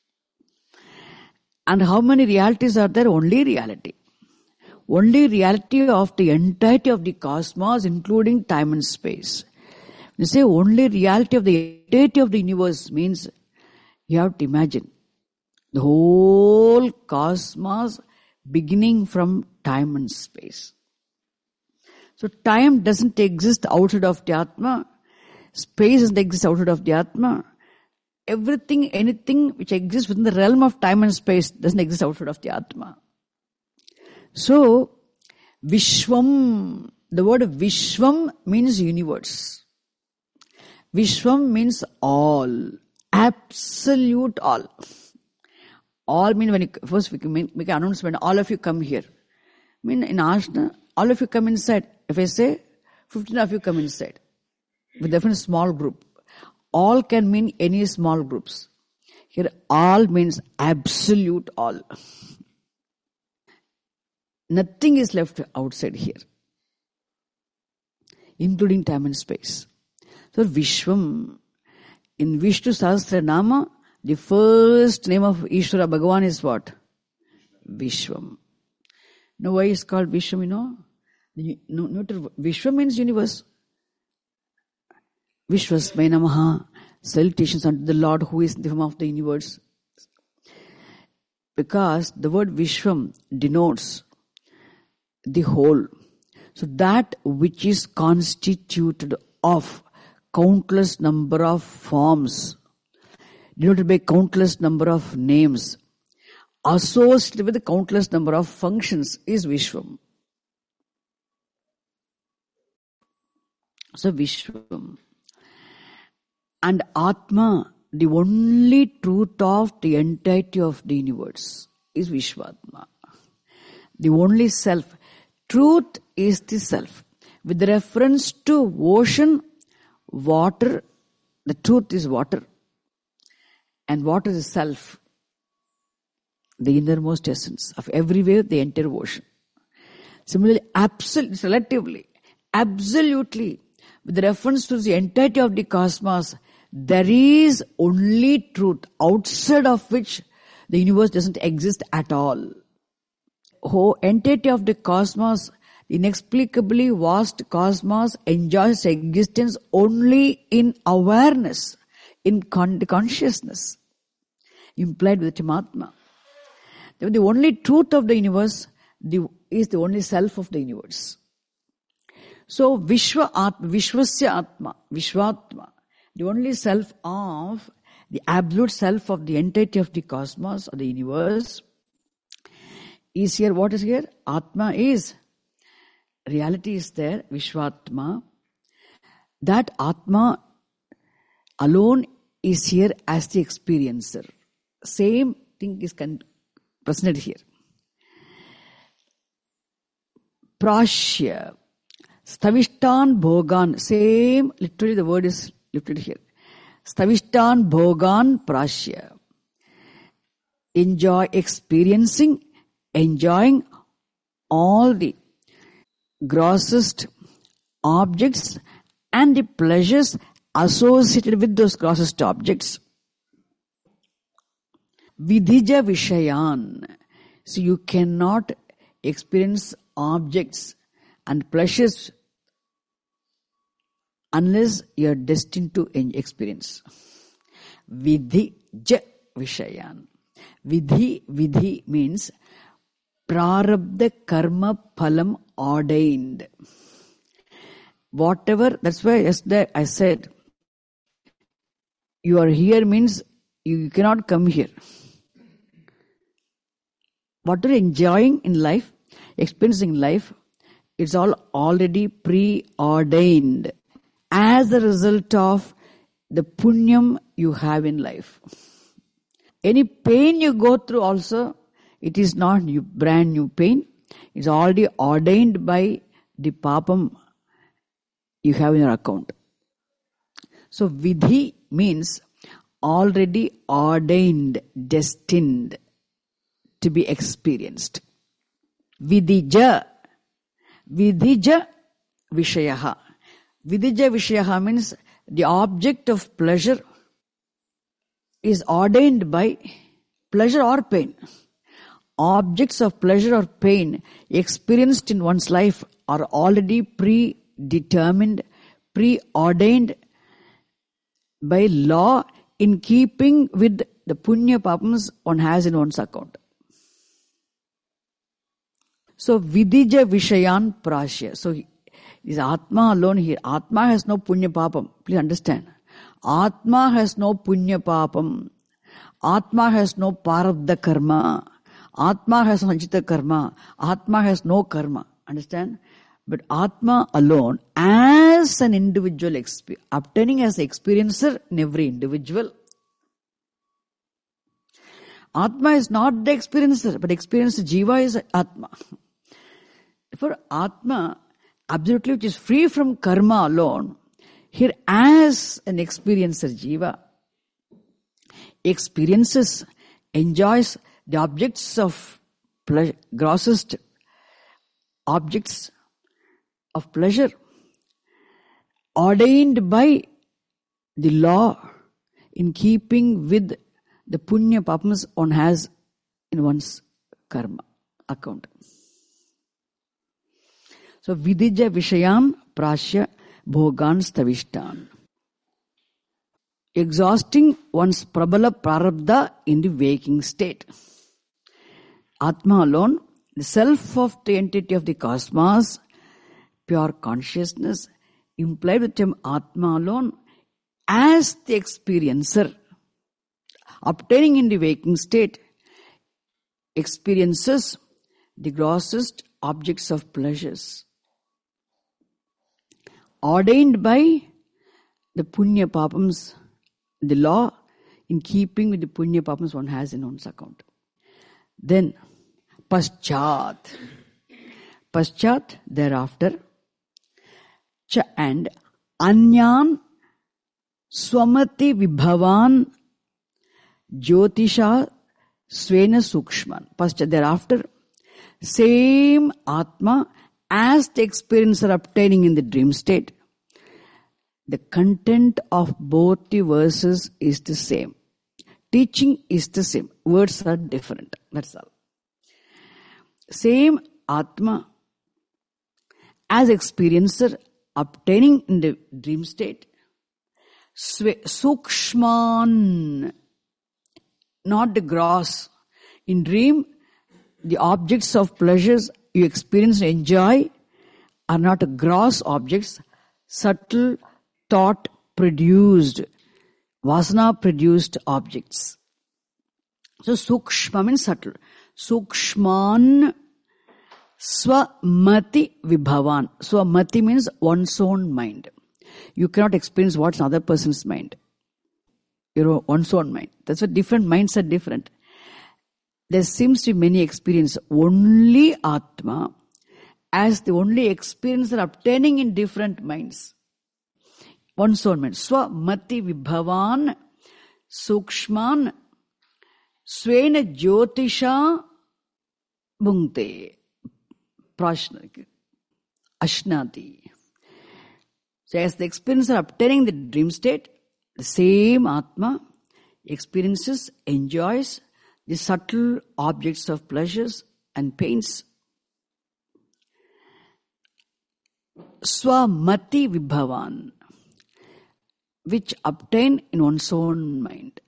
And how many realities are there? Only reality. Only reality of the entirety of the cosmos, including time and space. When you say only reality of the entirety of the universe means you have to imagine the whole cosmos beginning from time and space. So time doesn't exist outside of the Atma. Space doesn't exist outside of the Atma. Everything, anything which exists within the realm of time and space doesn't exist outside of the Atma. So, Vishwam, the word Vishwam means universe. Vishwam means all, absolute all. All mean when you, first we can make, make an announcement, all of you come here. I mean in Ashna, all of you come inside. If I say, fifteen of you come inside. With different small group. All can mean any small groups. Here all means absolute all. Nothing is left outside here, including time and space. So Vishwam, in Vishnu Sahasranama, the first name of Ishvara Bhagavan is what? Vishwam. Now why is called Vishwam, you know? Vishwam means universe. Vishwasmai Namaha, salutations unto the Lord who is in the form of the universe. Because the word Vishwam denotes the whole. So that which is constituted of countless number of forms, denoted by countless number of names, associated with the countless number of functions is Vishwam. So Vishwam. And Atma, the only truth of the entirety of the universe, is Vishvatma. The only self. Truth is the self. With reference to ocean, water, the truth is water. And water is self. The innermost essence of everywhere, the entire ocean. Similarly, absolutely, relatively, absolutely, with reference to the entirety of the cosmos, there is only truth, outside of which the universe doesn't exist at all. Whole entirety of the cosmos, the inexplicably vast cosmos, enjoys existence only in awareness, in con- consciousness, implied with Atma. The only truth of the universe the, is the only self of the universe. So Vishwa Atma, Vishwasya Atma, Vishvatma, the only self of, the absolute self of the entirety of the cosmos or the universe is here. What is here? Atma is, reality is there, Vishvatma. That Atma alone is here as the experiencer. Same thing is con- presented here. Prashya, Stavishtan Bhogan, same, literally the word is lifted here. Stavishtan Bhogan Prashya. Enjoy, experiencing, enjoying all the grossest objects and the pleasures associated with those grossest objects. Vidhija Vishayan. So you cannot experience objects and pleasures unless you are destined to experience. Vidhija Vishayan. Vidhi, Vidhi means prarabdha karma phalam ordained. Whatever, that's why yesterday I said, you are here means you cannot come here. What are you enjoying in life, experiencing life, it's all already preordained as a result of the punyam you have in life. Any pain you go through also, it is not new, brand new pain. It's already ordained by the papam you have in your account. So vidhi means already ordained, destined to be experienced. Vidija. Vidija Vishayaha. Vidija Vishayaha means the object of pleasure is ordained by pleasure or pain. Objects of pleasure or pain experienced in one's life are already predetermined, preordained by law in keeping with the punya papams one has in one's account. So, Vidija Vishayan Prashya. So, is Atma alone here. Atma has no punya papam. Please understand. Atma has no punya papam. Atma has no parabdha karma. Atma has sanchita karma. Atma has no karma. Understand? But Atma alone, as an individual, exp- obtaining as an experiencer in every individual. Atma is not the experiencer, but experiencer Jiva is Atma. For Atma, absolutely which is free from karma alone, here as an experiencer Jiva, experiences, enjoys the objects of pleasure, grossest objects of pleasure, ordained by the law in keeping with the punya papams one has in one's karma account. So, Vidija Vishayam Prashya Bhogan Stavishtan. Exhausting one's prabala prarabdha in the waking state. Atma alone, the self of the entity of the cosmos, pure consciousness, implied with him Atma alone, as the experiencer, obtaining in the waking state, experiences the grossest objects of pleasures, ordained by the punya papams, the law in keeping with the punya papams one has in one's account. Then, paschat. Paschat, thereafter, cha and anyan swamati vibhavan jyotisha svena sukshman. Paschat, thereafter, same Atma as the experiencer obtaining in the dream state. The content of both the verses is the same. Teaching is the same. Words are different. That's all. Same Atma as experiencer obtaining in the dream state. Sukshman, not the gross. In dream, the objects of pleasures you experience and enjoy are not gross objects, subtle, thought produced, vasana produced objects. So sukshma means subtle. Sukshman swamati vibhavan. Swamati means one's own mind. You cannot experience what's another person's mind. Your one's own mind. That's why different minds are different. There seems to be many experiences. Only Atma as the only experience are obtaining in different minds. One's own mind. Swamati vibhavan sukshman svena jyotisha bhungte prashna ashnati. So as the experiencer obtaining the dream state, the same Atma experiences, enjoys the subtle objects of pleasures and pains. Swamati vibhavan, which obtain in one's own mind,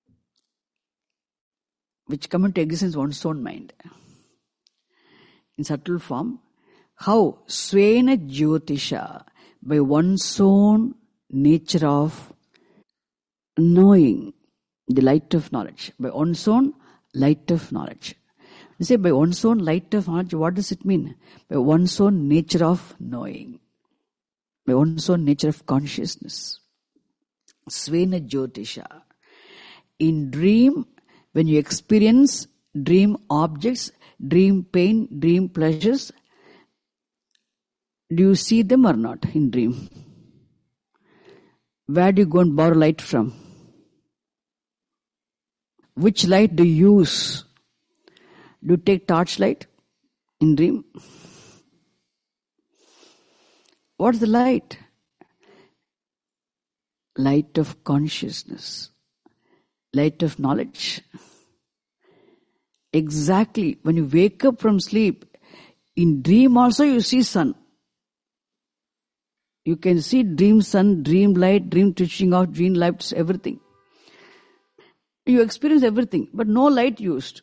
which come into existence in one's own mind. In subtle form, how svena jyotisha, by one's own nature of knowing, the light of knowledge, by one's own light of knowledge. You say by one's own light of knowledge, what does it mean? By one's own nature of knowing, by one's own nature of consciousness. Svena jyotisha. In dream, when you experience dream objects, dream pain, dream pleasures, do you see them or not in dream? Where do you go and borrow light from? Which light do you use? Do you take torch light? in dream? What's the light? Light of consciousness. Light of knowledge. Exactly. When you wake up from sleep, in dream also you see sun. You can see dream sun, dream light, dream twitching out, dream lights, everything. You experience everything, but no light used.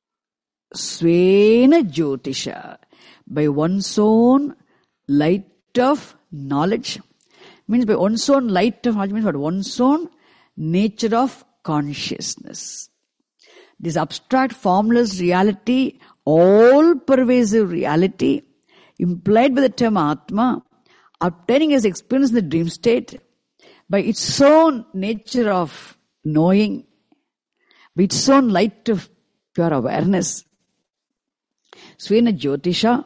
Svena Jyotisha, by one's own light of knowledge, means by one's own light of knowledge, means by one's own nature of consciousness. This abstract, formless reality, all-pervasive reality, implied by the term Atma, obtaining as experience in the dream state, by its own nature of knowing, by its own light of pure awareness. Svena Jyotisha,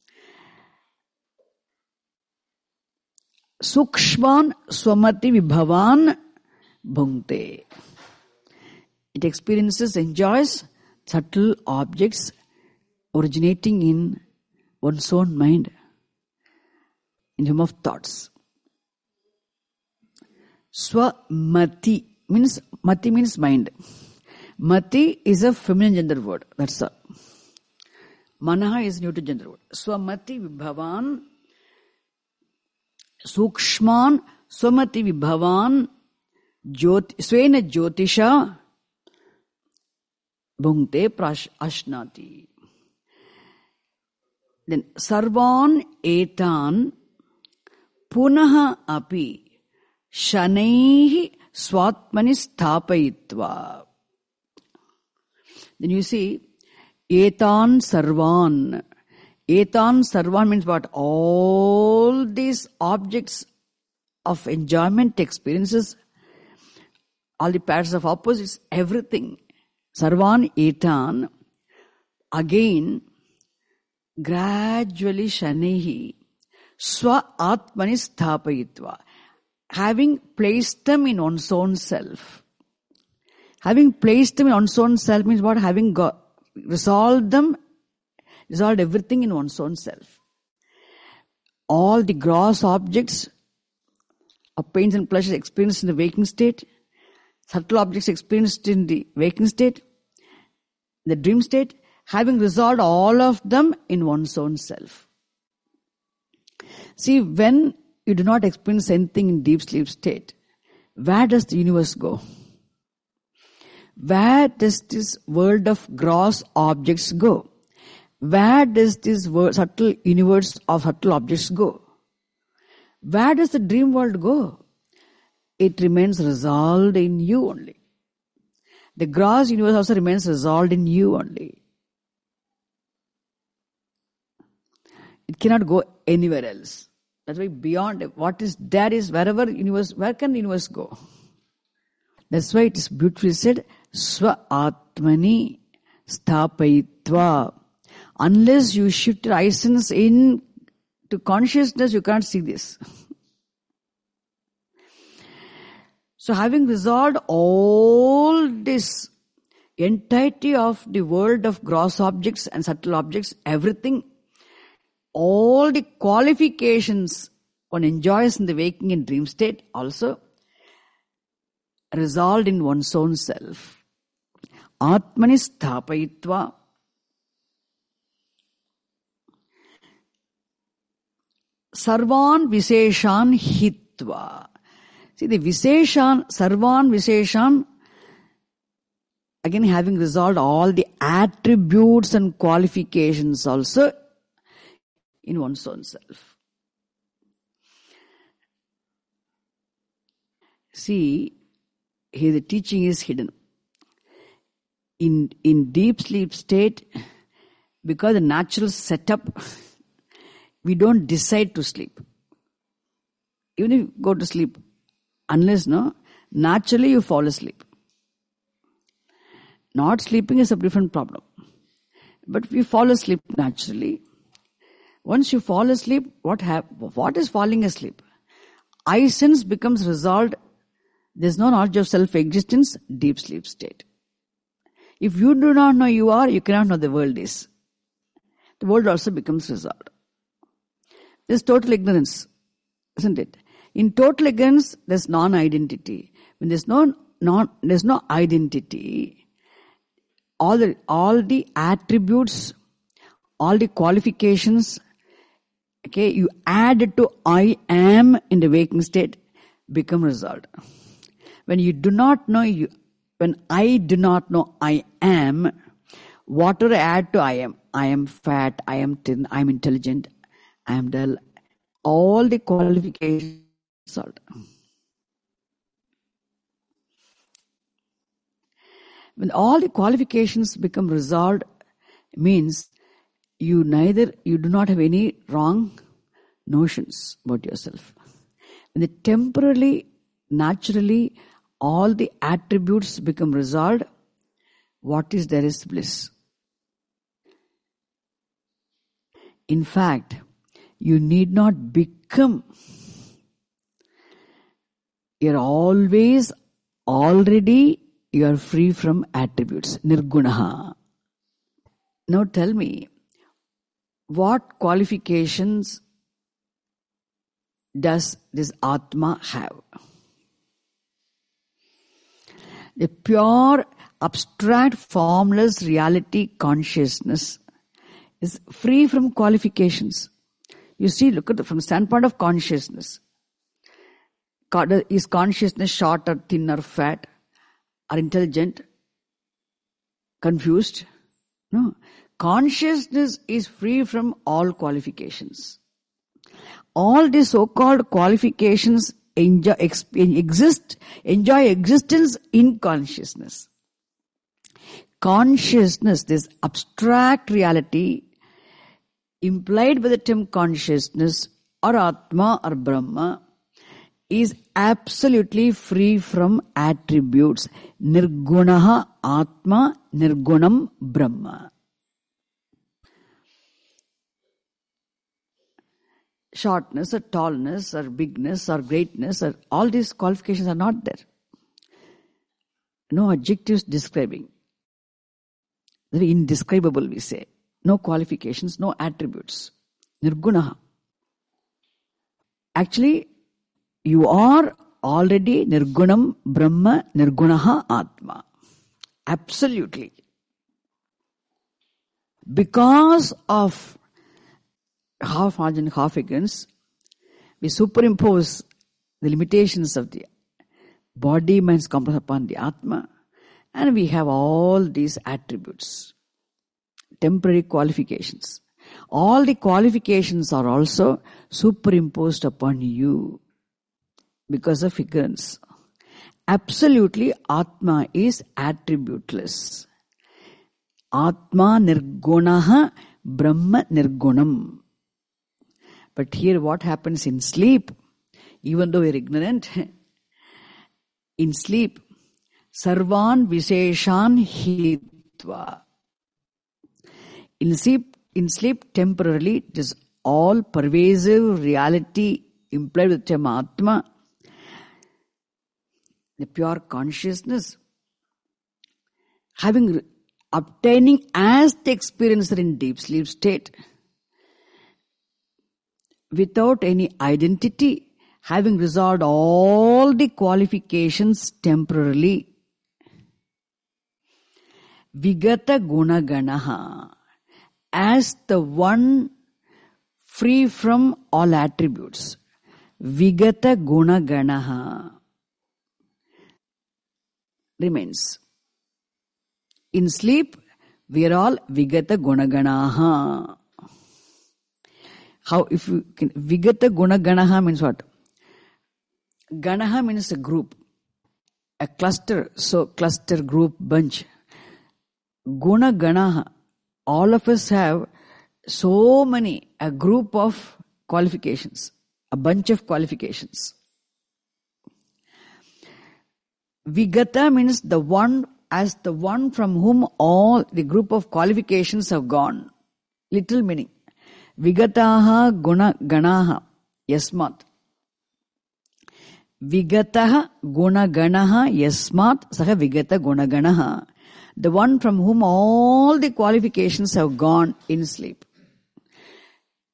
Sukshman Swamati Vibhavan Bhungte. It experiences, enjoys subtle objects originating in one's own mind, in form of thoughts. Swamati means, mati means mind. Mati is a feminine gender word. That's all. Manaha is neuter gender word. Swamati Vibhavan Sukshman Swamati Vibhavan Jyot, Svena Jyotisha Bhungte Prash Ashnati. Then Sarvan Etan Punaha Api Shanaihi Swatmani Sthapayitva. Then you see Etan Sarvan. Etan Sarvan means what? All these objects of enjoyment, experiences, all the pairs of opposites, everything. Sarvan Etan, again, gradually Shanehi, Swa Atmani Sthapayitva, having placed them in one's own self. Having placed them in one's own self means what? Having got, resolved them, resolved everything in one's own self. All the gross objects of pains and pleasures experienced in the waking state, subtle objects experienced in the waking state, the dream state, having resolved all of them in one's own self. See, when you do not experience anything in deep sleep state, where does the universe go? Where does this world of gross objects go? Where does this world, subtle universe of subtle objects go? Where does the dream world go? It remains resolved in you only. The gross universe also remains resolved in you only. It cannot go anywhere else. That's why beyond what is there is wherever universe, where can the universe go? That's why it is beautifully said, Swa Atmani Sthapayitva. Unless you shift your essence in to consciousness, you can't see this. So having resolved all this entirety of the world of gross objects and subtle objects, everything, all the qualifications one enjoys in the waking and dream state also resolved in one's own self. Atmani Sthapayitva. Sarvan Viseshan Hitva. See, the Viseshan, Sarvan Viseshan, again having resolved all the attributes and qualifications also in one's own self. See, here the teaching is hidden. In, in deep sleep state, because the natural setup, we don't decide to sleep. Even if you go to sleep, unless, no, naturally you fall asleep. Not sleeping is a different problem. But if you fall asleep naturally, once you fall asleep, what hap- what is falling asleep? I sense becomes resolved. There's no knowledge of self-existence, deep sleep state. If you do not know you are, you cannot know the world is. the world also becomes resolved. There's total ignorance, isn't it? In total ignorance, there's non-identity. When there's no non, there's no identity, all the all the attributes, all the qualifications, okay, you add it to I am in the waking state, become resolved. When you do not know you, when I do not know I am, whatever I add to I am, I am fat, I am thin, I am intelligent, I am dull, all the qualifications solved. When all the qualifications become resolved, means you neither, you do not have any wrong notions about yourself. When the temporarily, naturally, all the attributes become resolved, what is there is bliss. In fact, you need not become. You're always, already, you are free from attributes. Nirgunaha. Now tell me, what qualifications does this Atma have? The pure, abstract, formless reality consciousness is free from qualifications. You see, look at the, from the standpoint of consciousness. Is consciousness short or thin or fat or intelligent, confused? No. Consciousness is free from all qualifications. All the so-called qualifications enjoy, exist, enjoy existence in consciousness. Consciousness, this abstract reality implied by the term consciousness or Atma or Brahma, is absolutely free from attributes. Nirgunaha Atma, Nirgunam Brahma. Shortness or tallness or bigness or greatness or all these qualifications are not there. No adjectives describing. Very indescribable, we say. No qualifications, no attributes. Nirgunaha. Actually, you are already Nirgunam Brahma, Nirgunaha Atma. Absolutely. Because of half knowledge and half ignorance, we superimpose the limitations of the body, mind's complex upon the Atma, and we have all these attributes, temporary qualifications. All the qualifications are also superimposed upon you because of ignorance. Absolutely, Atma is attributeless. Atma Nirgunaha Brahma Nirgunam. But here what happens in sleep, even though we're ignorant, in sleep, Sarvan Viseshan Hitva. In sleep, in sleep temporarily, it is all pervasive reality implied with the term Atma, the pure consciousness, having, obtaining as the experiencer in deep sleep state, without any identity, having resolved all the qualifications temporarily. Vigata Gunaganaha, as the one free from all attributes. Vigata Gunaganaha remains. In sleep, we are all Vigata Gunaganaha. How, if you can, Vigata Gunaganaha means what? Ganaha means a group, a cluster, so cluster, group, bunch. Guna Ganaha, all of us have so many, a group of qualifications, a bunch of qualifications. Vigata means the one, as the one from whom all the group of qualifications have gone. Little meaning. Vigataha guna ganaha yasmat. Vigataha guna ganaha yasmat saha vigata guna ganaha. The one from whom all the qualifications have gone in sleep.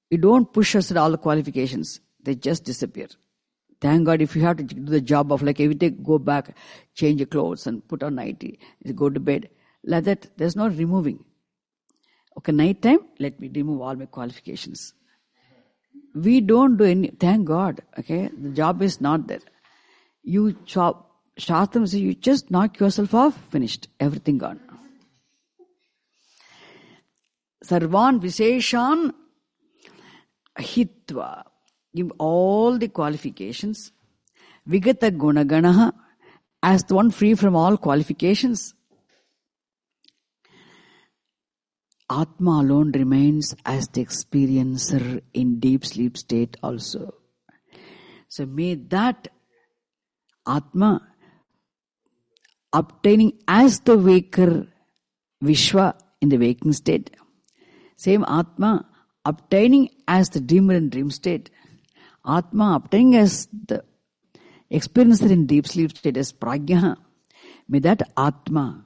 You don't push aside all the qualifications. They just disappear. Thank God if you have to do the job of like every day, go back, change your clothes and put on nightie, go to bed. Like that, there's no removing. Okay, night time, let me remove all my qualifications. We don't do any, thank God, okay, the job is not there. You chop, Shastram says you just knock yourself off, finished, everything gone. Sarvan Visheshan Hitva. Give all the qualifications. Vigata Gunaganaha, as the one free from all qualifications. Atma alone remains as the experiencer in deep sleep state also. So may that Atma obtaining as the waker Vishwa in the waking state, same Atma obtaining as the dreamer in dream state, Atma obtaining as the experiencer in deep sleep state as Prajna, may that Atma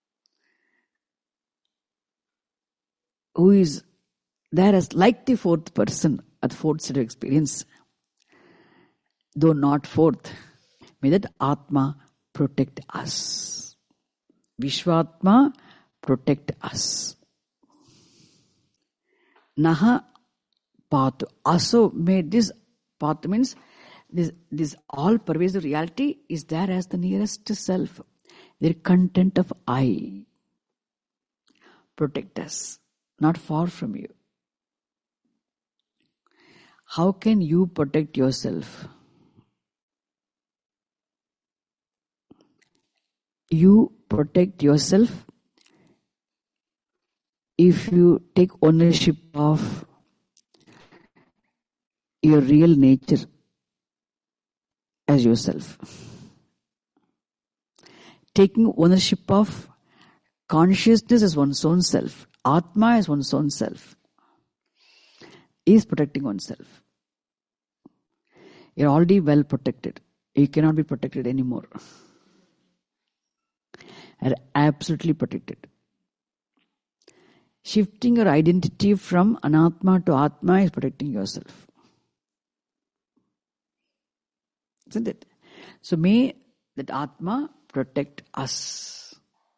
who is there as like the fourth person at the fourth state of experience, though not fourth, may that Atma protect us. Vishwatma protect us. Naha Patu. Also, may this Patu means this, this all pervasive reality is there as the nearest self. The content of I. Protect us. Not far from you. How can you protect yourself? You protect yourself if you take ownership of your real nature as yourself. Taking ownership of consciousness as one's own self, Atma as one's own self, is protecting oneself. You're already well protected. You cannot be protected anymore. You're absolutely protected. Shifting your identity from Anatma to Atma is protecting yourself. Isn't it? So may that Atma protect us.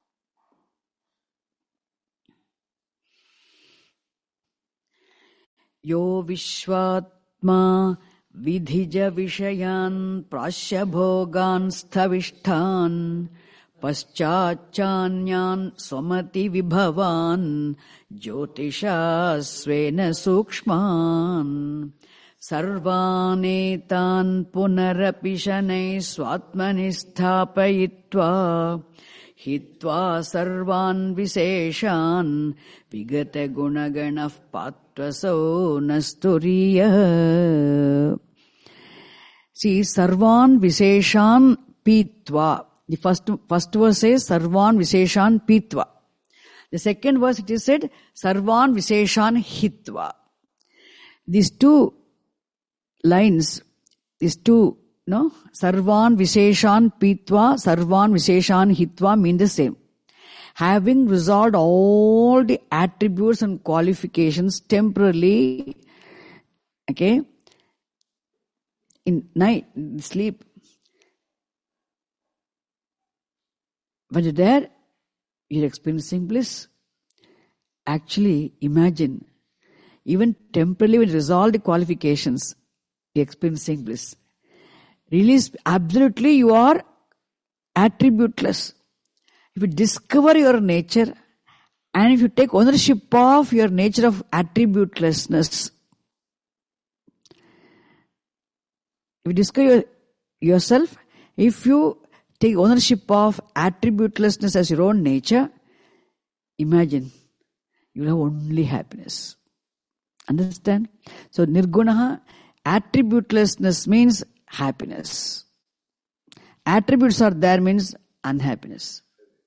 Yo Vishwatma Vidhija Vishayan Prasya Bhogan Sthavishtan Paschachanyan Swamati Vibhavan Jyotisha Svena Sukshman Sarvanetan Punarapishanai Swatmani Sthapayitva Hitva Sarvan Viseshan Vigata Gunaganaf Patvaso Nasturiya. See, Sarvan Viseshan Pitva. The first, first verse says Sarvan Viseshan Pitva. The second verse it is said Sarvan Viseshan Hitva. These two lines, these two, no, Sarvan Viseshan Pitva, Sarvan Viseshan Hitva mean the same. Having resolved all the attributes and qualifications temporarily, okay, in night, in sleep, when you're there, you're experiencing bliss. Actually, imagine, even temporarily when you resolve the qualifications, you're experiencing bliss. Release, absolutely you are attributeless. If you discover your nature and if you take ownership of your nature of attributelessness, if you discover your, yourself, if you take ownership of attributelessness as your own nature, imagine you will have only happiness. Understand? So nirgunaha, attributelessness means happiness. Attributes are there means unhappiness.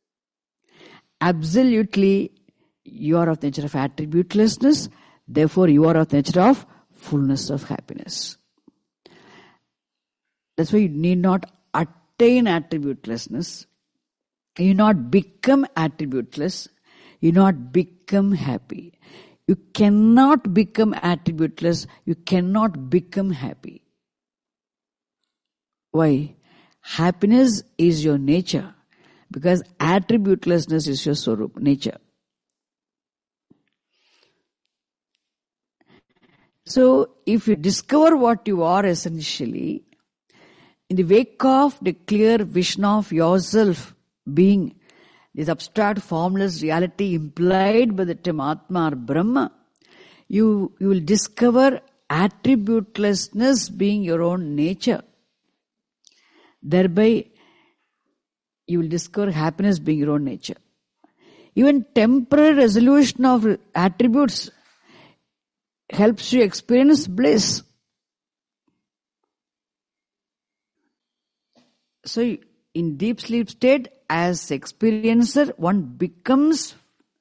Absolutely, you are of the nature of attributelessness, therefore you are of the nature of fullness of happiness. That's why you need not attain attributelessness, you not become attributeless, you not become happy. You cannot become attributeless. You cannot become happy. Why? Happiness is your nature, because attributelessness is your swarup, nature. So, if you discover what you are essentially, in the wake of the clear vision of yourself being this abstract, formless reality implied by the term Atma or Brahma, you, you will discover attributelessness being your own nature. Thereby, you will discover happiness being your own nature. Even temporary resolution of attributes helps you experience bliss. So, in deep sleep state, as experiencer, one becomes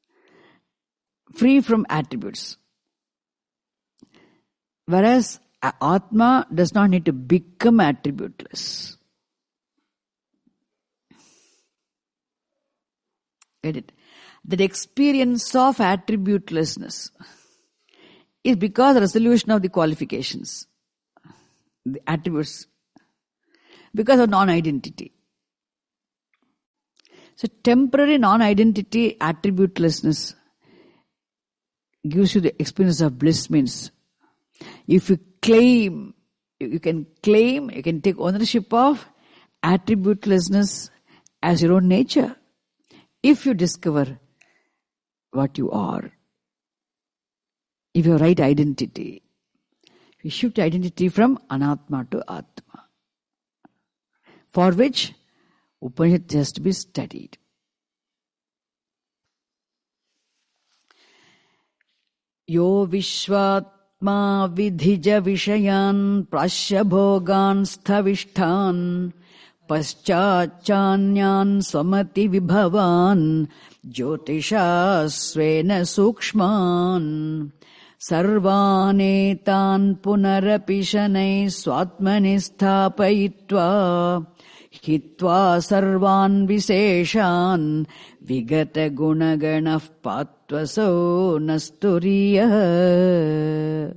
free from attributes. Whereas Atma does not need to become attributeless. Get it? That experience of attributelessness is because of the resolution of the qualifications, the attributes, because of non-identity. So temporary non-identity, attributelessness gives you the experience of bliss. Means if you claim, you can claim, you can take ownership of attributelessness as your own nature. If you discover what you are, if you have right identity, you shift identity from anatma to atma, for which Upanishad has to be studied. Yo vishvatma vidhija vishayan prasya bhogan sthavishtan paschachanyan samati vibhavan jyotisha svena sukshman sarvanetan punarapi shanai swatmani sthapayitva hitva sarvan viseshan vigata gunaganah patvaso nasturiya.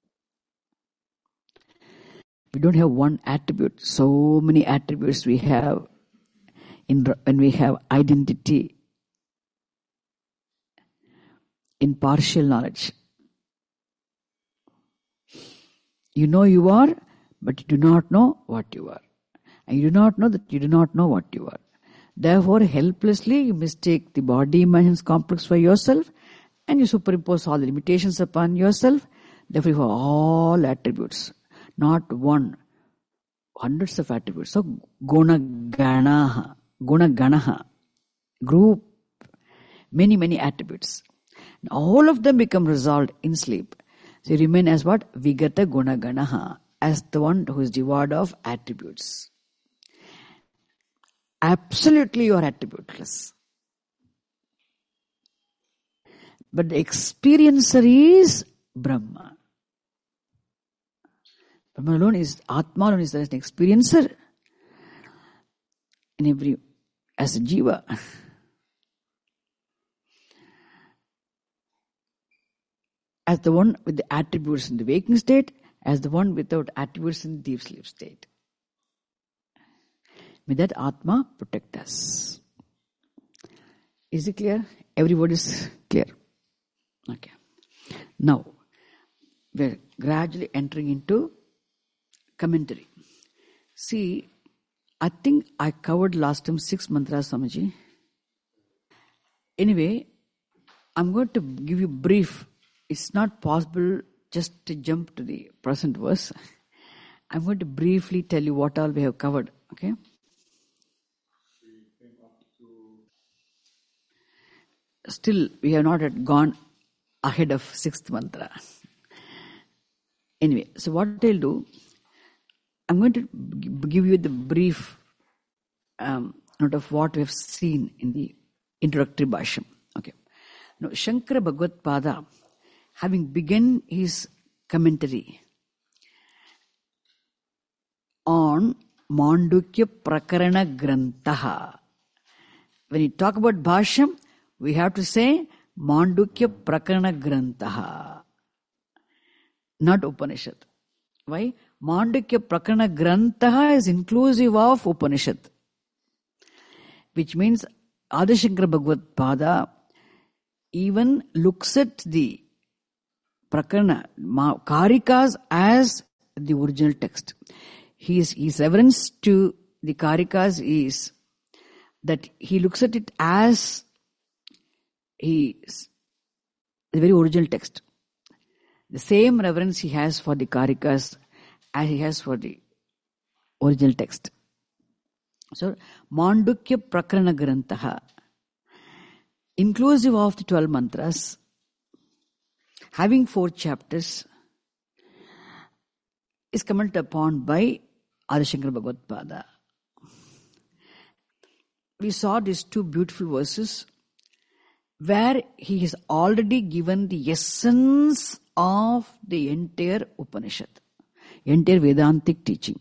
We don't have one attribute. So many attributes we have in when we have identity in partial knowledge. You know you are, but you do not know what you are. And you do not know that you do not know what you are. Therefore, helplessly you mistake the body imagines complex for yourself, and you superimpose all the limitations upon yourself. Therefore, you have all attributes. Not one, hundreds of attributes. So, guna ganaha, guna ganaha, group, many, many attributes. And all of them become resolved in sleep. So, you remain as what? Vigata guna ganaha, as the one who is devoid of attributes. Absolutely, you are attributeless. But the experiencer is Brahma. Brahma alone is, Atma alone is an experiencer in every, as a jiva. As the one with the attributes in the waking state, as the one without attributes in the deep sleep state. May that Atma protect us. Is it clear? Everybody is clear? Okay. Now, we are gradually entering into commentary. See, I think I covered last time six mantras, Swamiji. Anyway, I'm going to give you brief. It's not possible just to jump to the present verse. I'm going to briefly tell you what all we have covered. Okay? Still, we have not yet gone ahead of sixth mantra. Anyway, so what I'll do, I'm going to give you the brief um, note of what we have seen in the introductory bhashyam. Okay. Now, Shankara Bhagavad Pada, having begun his commentary on Mandukya Prakarana Grantaha. When you talk about bhashyam, we have to say Mandukya Prakarana Grantaha, not Upanishad. Why? Mandukya Prakarana Grantaha is inclusive of Upanishad, which means Adi Shankara Bhagavad Pada even looks at the Prakarana, Karikas as the original text. His, his reference to the Karikas is that he looks at it as he, the very original text. The same reverence he has for the Karikas as he has for the original text. So, Mandukya Prakarana Grantaha, inclusive of the twelve mantras, having four chapters, is commented upon by Adi Shankara Bhagavad Pada. We saw these two beautiful verses where he has already given the essence of the entire Upanishad, entire Vedantic teaching,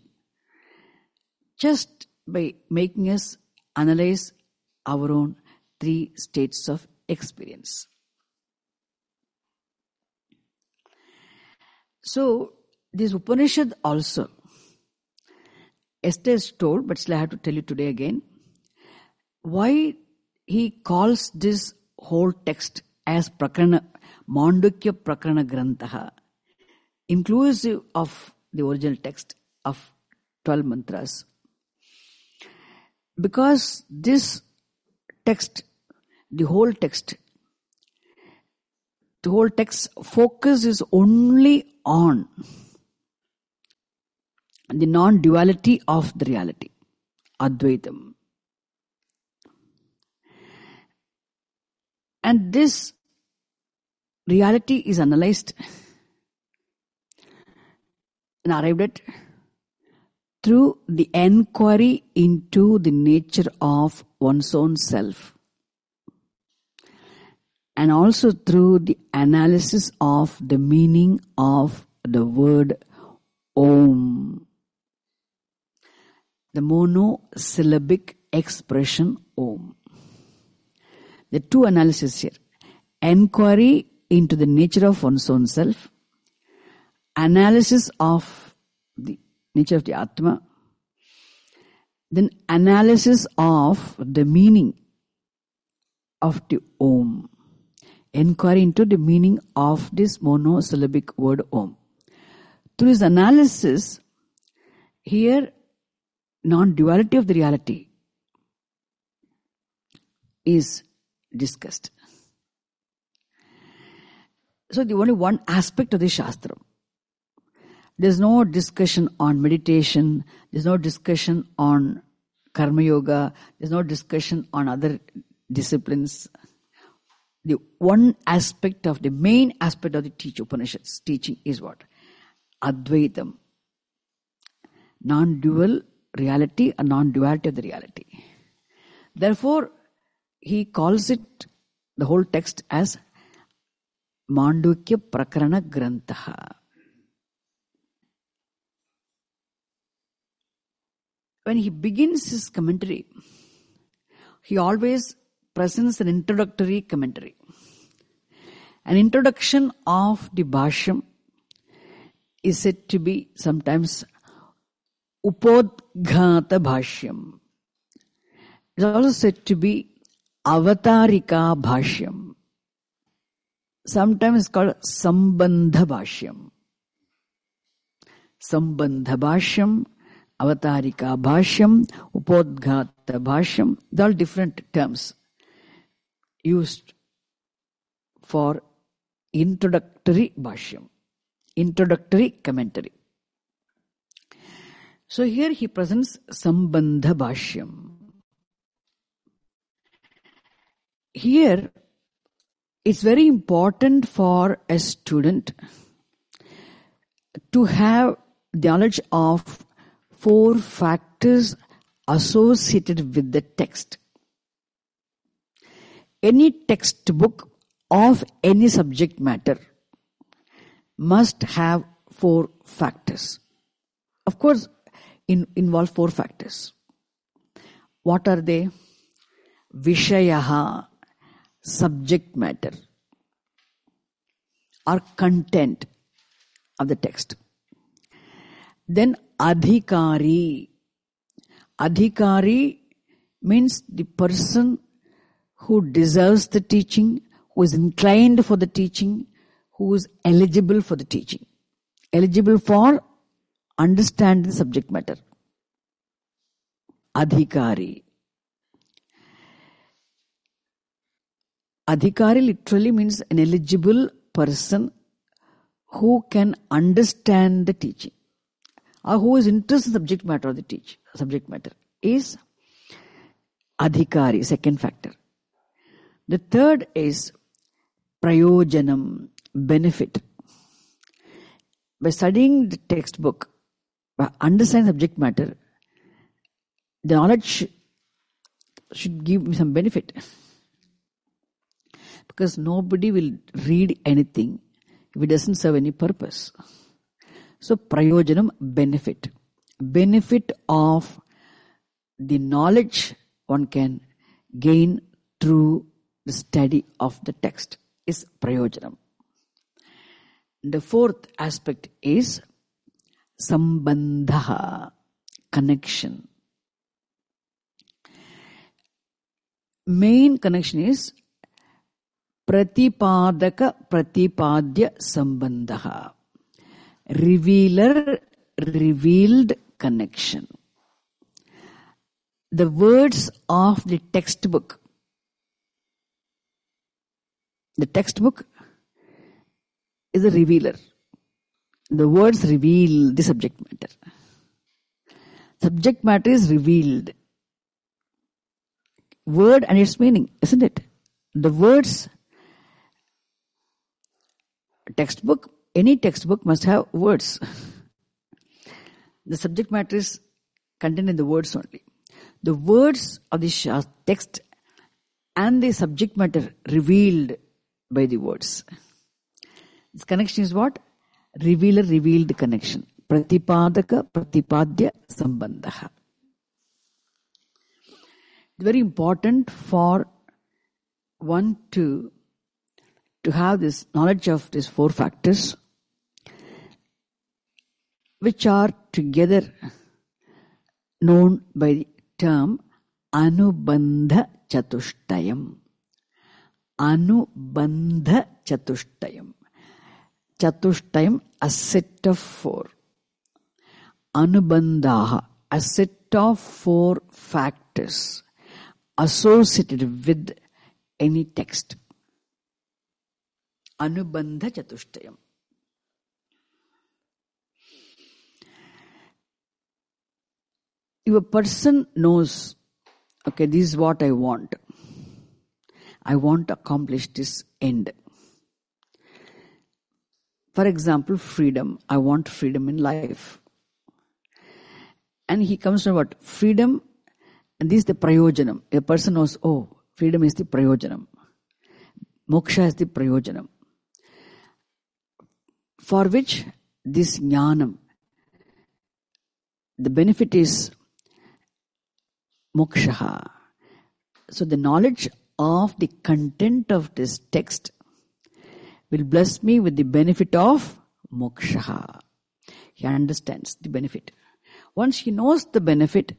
just by making us analyze our own three states of experience. So, this Upanishad also, Esther is told, but still I have to tell you today again, why he calls this whole text as Prakarana, Mandukya Prakarana Grantaha, inclusive of the original text of twelve mantras. Because this text, the whole text, the whole text focus is only on the non-duality of the reality, Advaitam. And this reality is analyzed and arrived at through the enquiry into the nature of one's own self, and also through the analysis of the meaning of the word Om, the monosyllabic expression Om. The two analyses here: enquiry into the nature of one's own self, analysis of the nature of the Atma, then analysis of the meaning of the Om. Enquiry into the meaning of this monosyllabic word Om. Through this analysis, here non-duality of the reality is discussed. So the only one aspect of the Shastra. There's no discussion on meditation, there's no discussion on Karma Yoga, there's no discussion on other disciplines. The one aspect of the main aspect of the teach Upanishads teaching is what? Advaitam. Non-dual reality and non-duality of the reality. Therefore, he calls it, the whole text, as Mandukya Prakarana Grantaha. When he begins his commentary, he always presents an introductory commentary. An introduction of the Bhashyam is said to be sometimes Upodghata Bhashyam. It is also said to be Avatarika Bhashyam. Sometimes it's called Sambandha Bhashyam. Sambandha Bhashyam, Avatarika Bhashyam, Upodghata Bhashyam. They're all different terms used for introductory Bhashyam, introductory commentary. So here he presents Sambandha Bhashyam. Here, it's very important for a student to have the knowledge of four factors associated with the text. Any textbook of any subject matter must have four factors. Of course, in, involve four factors. What are they? Vishayaha, subject matter or content of the text. Then adhikari. Adhikari means the person who deserves the teaching, who is inclined for the teaching, who is eligible for the teaching. Eligible for understanding the subject matter. Adhikari. Adhikari literally means an eligible person who can understand the teaching or who is interested in the subject matter of the teach subject matter is adhikari, second factor. The third is prayojanam, benefit. By studying the textbook, by understanding subject matter, the knowledge should give me some benefit. Because nobody will read anything if it doesn't serve any purpose. So, prayojanam, benefit. Benefit of the knowledge one can gain through the study of the text is prayojanam. The fourth aspect is sambandha, connection. Main connection is Pratipadaka Pratipadya Sambandha. Revealer, revealed connection. The words of the textbook. The textbook is a revealer. The words reveal the subject matter. Subject matter is revealed. Word and its meaning, isn't it? The words, textbook, any textbook must have words. The subject matter is contained in the words only. The words of the text and the subject matter revealed by the words. This connection is what? Revealer, revealed connection. Pratipadaka, Pratipadya, Sambandha. It's very important for one to, to have this knowledge of these four factors, which are together known by the term Anubandha Chatushtayam. Anubandha Chatushtayam. Chatushtayam, a set of four. Anubandhaha, a set of four factors associated with any text. Anubandha Chatushtayam. If a person knows, okay, this is what I want. I want to accomplish this end. For example, freedom. I want freedom in life. And he comes to what? Freedom, and this is the prayojanam. A person knows, oh, freedom is the prayojanam. Moksha is the prayojanam. For which this jnanam, the benefit is moksha. So the knowledge of the content of this text will bless me with the benefit of moksha. He understands the benefit. Once he knows the benefit,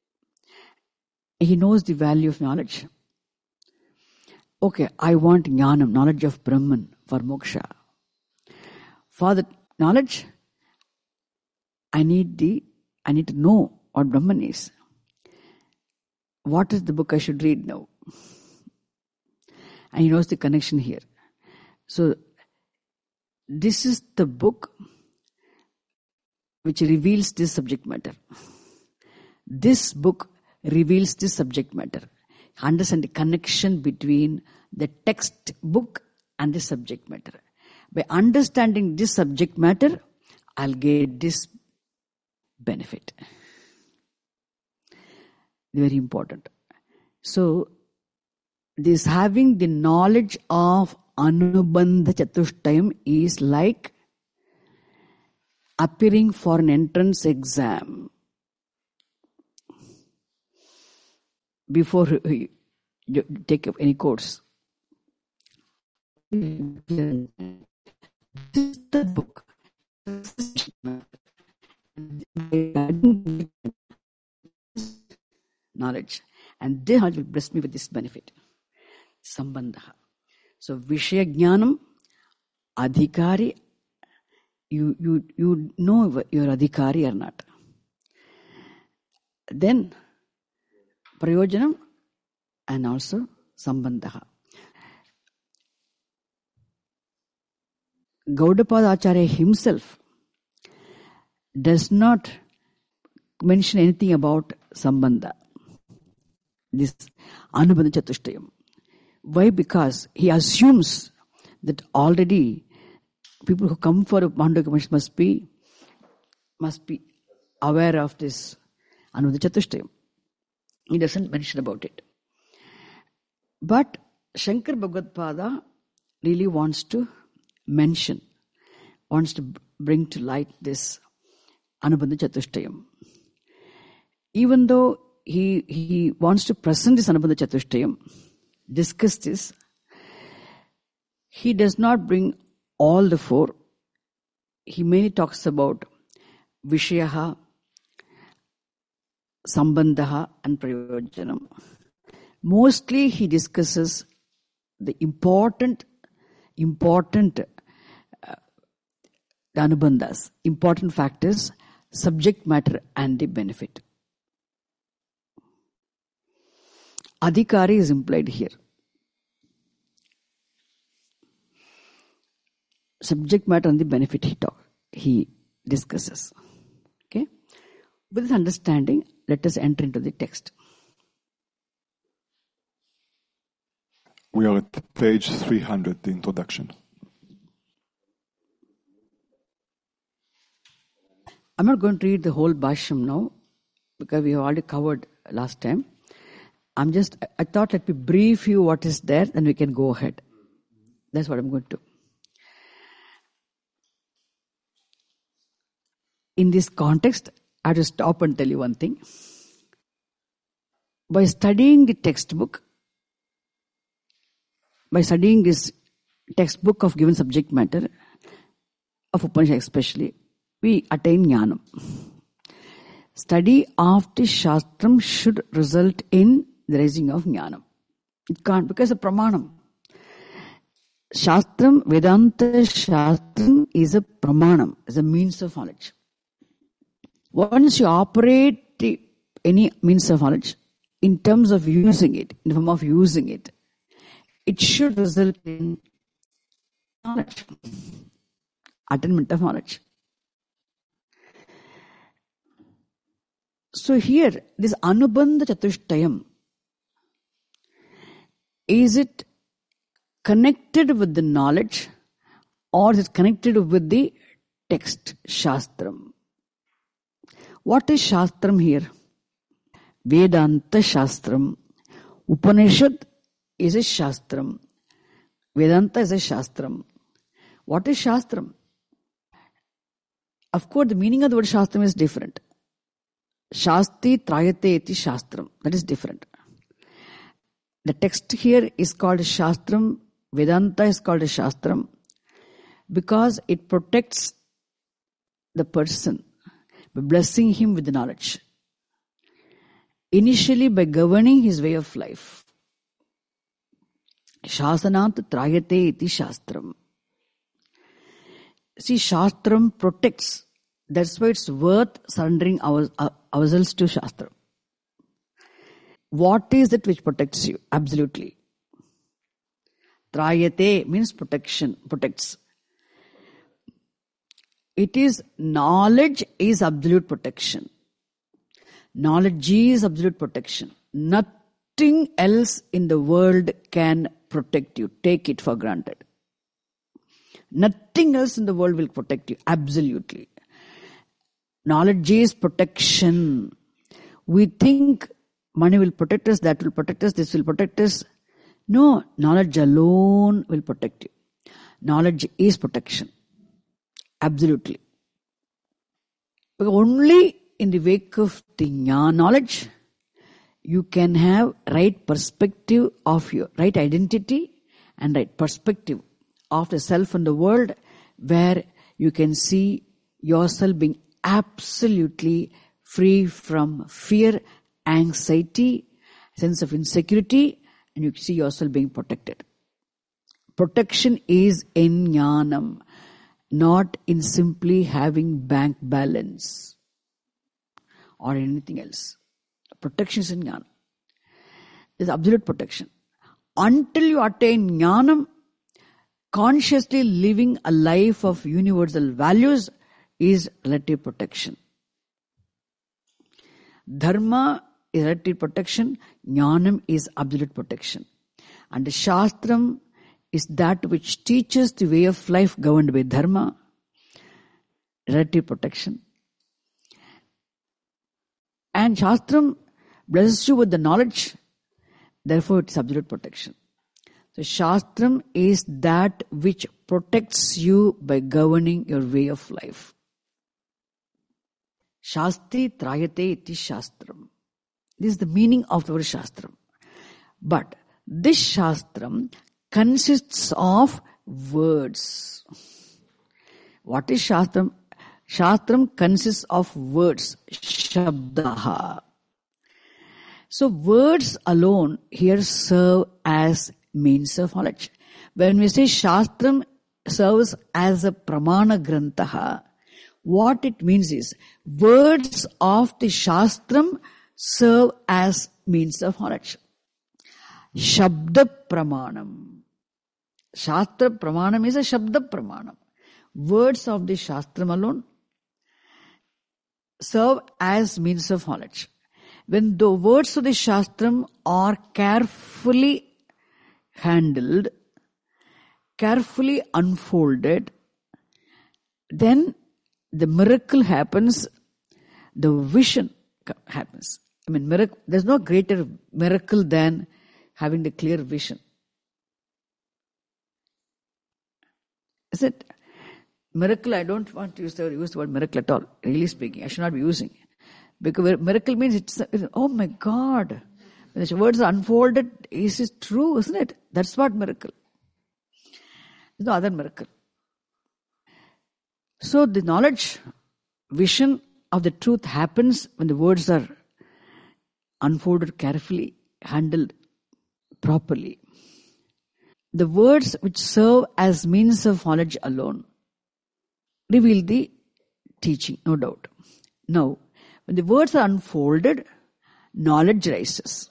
he knows the value of knowledge. Okay, I want jnanam, knowledge of Brahman for moksha. For the knowledge, I need the, I need to know what Brahman is. What is the book I should read now? And he knows the connection here. So, this is the book which reveals this subject matter. This book reveals this subject matter. Understand the connection between the textbook and the subject matter. By understanding this subject matter, I'll get this benefit. Very important. So, this having the knowledge of Anubandha Chatushtayam is like appearing for an entrance exam. Before you take up any course, This is the book. Knowledge. And they will bless me with this benefit. Sambandha. So Vishaya Jnanam, Adhikari, you, you, you know you're Adhikari or not. Then Prayojanam and also Sambandha. Gaudapada Acharya himself does not mention anything about Sambandha, this Anubandha Chatushtayam. Why? Because he assumes that already people who come for a Mandaka must be must be aware of this Anubandha Chatushtayam. He doesn't mention about it. But Shankar Bhagavad-pada really wants to mention, wants to bring to light this Anubandha Chatushtayam. Even though he he wants to present this Anubandha Chatushtayam, discuss this, he does not bring all the four. He mainly talks about Vishayaha, Sambandha and Prayojanam. Mostly he discusses the important, important uh, the Anubandhas, important factors, subject matter and the benefit. Adhikari is implied here. Subject matter and the benefit he talk, he discusses. Okay? With this understanding, let us enter into the text. We are at page three hundred, the introduction. I'm not going to read the whole Bhashyam now, because we have already covered last time. I'm just, I thought let me brief you what is there, then we can go ahead. That's what I'm going to do. In this context, I have to stop and tell you one thing. By studying the textbook, by studying this textbook of given subject matter, of Upanishad especially, we attain jnanam. Study of the Shastram should result in the raising of jnanam. It can't, because of pramanam. Shastram, Vedanta Shastram is a pramanam, is a means of knowledge. Once you operate the, any means of knowledge in terms of using it, in the form of using it, it should result in knowledge, attainment of knowledge. So here, this Anubandha Chatushtayam, is it connected with the knowledge or is it connected with the text, Shastram? What is Shastram here? Vedanta Shastram. Upanishad is a Shastram. Vedanta is a Shastram. What is Shastram? Of course, the meaning of the word Shastram is different. Shasti Trayate iti Shastram. That is different. The text here is called Shastram. Vedanta is called a Shastram because it protects the person by blessing him with the knowledge. Initially by governing his way of life. Shasanat Trayate iti Shastram. See, Shastram protects. That's why it's worth surrendering our, uh, ourselves to Shastra. What is it which protects you? Absolutely. Trayate means protection, protects. It is, knowledge is absolute protection. Knowledge is absolute protection. Nothing else in the world can protect you. Take it for granted. Nothing else in the world will protect you. Absolutely. Knowledge is protection. We think money will protect us, that will protect us, this will protect us. No, knowledge alone will protect you. Knowledge is protection. Absolutely. But only in the wake of the jnana knowledge, you can have right perspective of your right identity and right perspective of the self and the world, where you can see yourself being absolutely free from fear, anxiety, sense of insecurity, and you see yourself being protected. Protection is in jnanam, not in simply having bank balance or anything else. Protection is in jnana. It's absolute protection. Until you attain jnanam, consciously living a life of universal values is relative protection. Dharma is relative protection, jnanam is absolute protection. And the Shastram is that which teaches the way of life governed by dharma, relative protection. And Shastram blesses you with the knowledge, therefore it's absolute protection. So Shastram is that which protects you by governing your way of life. Shastri trayate iti Shastram. This is the meaning of the word Shastram. But this Shastram consists of words. What is Shastram? Shastram consists of words. Shabdaha. So words alone here serve as means of knowledge. When we say Shastram serves as a pramana grantaha, what it means is words of the Shastram serve as means of knowledge. Shabda pramanam. Shastra pramanam is a Shabda pramanam. Words of the Shastram alone serve as means of knowledge. When the words of the Shastram are carefully handled, carefully unfolded, then the miracle happens, the vision happens. I mean, miracle, there's no greater miracle than having the clear vision. Is it? Miracle, I don't want to use the, use the word miracle at all, really speaking. I should not be using it. Because miracle means it's, oh my God. When the words are unfolded, is it true, isn't it? That's what miracle. There's no other miracle. So the knowledge, vision of the truth happens when the words are unfolded carefully, handled properly. The words which serve as means of knowledge alone reveal the teaching, no doubt. Now, when the words are unfolded, knowledge rises.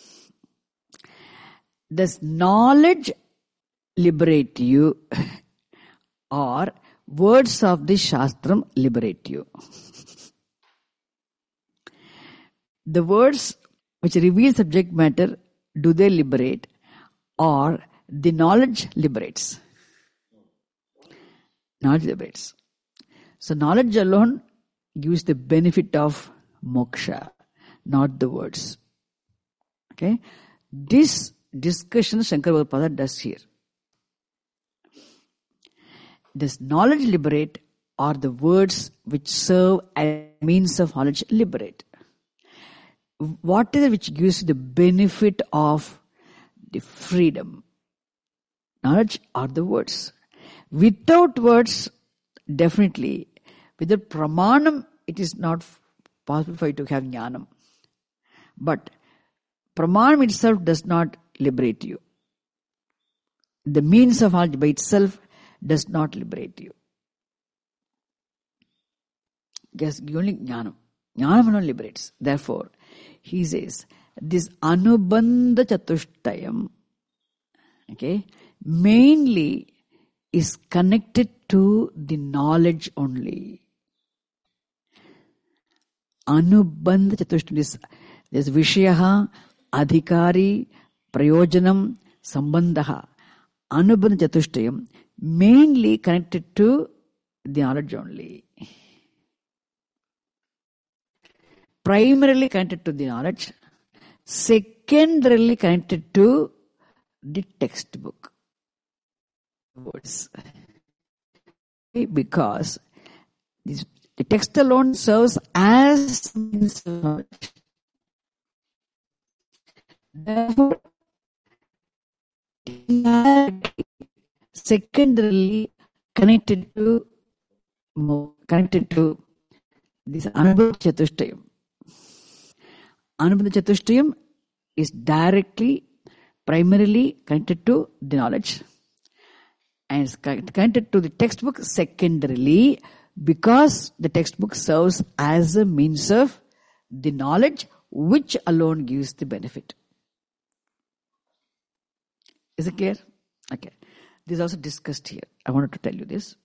Does knowledge liberate you, or words of the Shastram liberate you? The words which reveal subject matter, do they liberate, or the knowledge liberates? Knowledge liberates. So knowledge alone gives the benefit of moksha, not the words. Okay? This discussion Shankara Bhagavapada does here. Does knowledge liberate, or the words which serve as means of knowledge liberate? What is it which gives the benefit of the freedom? Knowledge or the words? Without words, definitely, without pramanam, it is not possible for you to have jnanam. But pramanam itself does not liberate you. The means of knowledge by itself does not liberate you. Yes, only jnanam. Jnanam alone liberates. Therefore, he says, this anubandha chatushtayam, okay, mainly is connected to the knowledge only. Anubandha chatushtayam is there's vishayaha, adhikari, prayojanam, sambandhaha. Anubandha chatushtayam mainly connected to the knowledge only. Primarily connected to the knowledge, secondarily connected to the textbook words. Because this, the text alone serves as means of knowledge. Therefore, secondarily connected to connected to this Anubandha Chatushtayam. Anubandha Chatushtayam is directly, primarily connected to the knowledge, and is connected to the textbook secondarily because the textbook serves as a means of the knowledge which alone gives the benefit. Is it clear? Okay. This is also discussed here. I wanted to tell you this.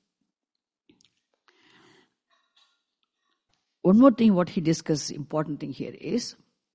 One more thing, what he discussed, important thing here is,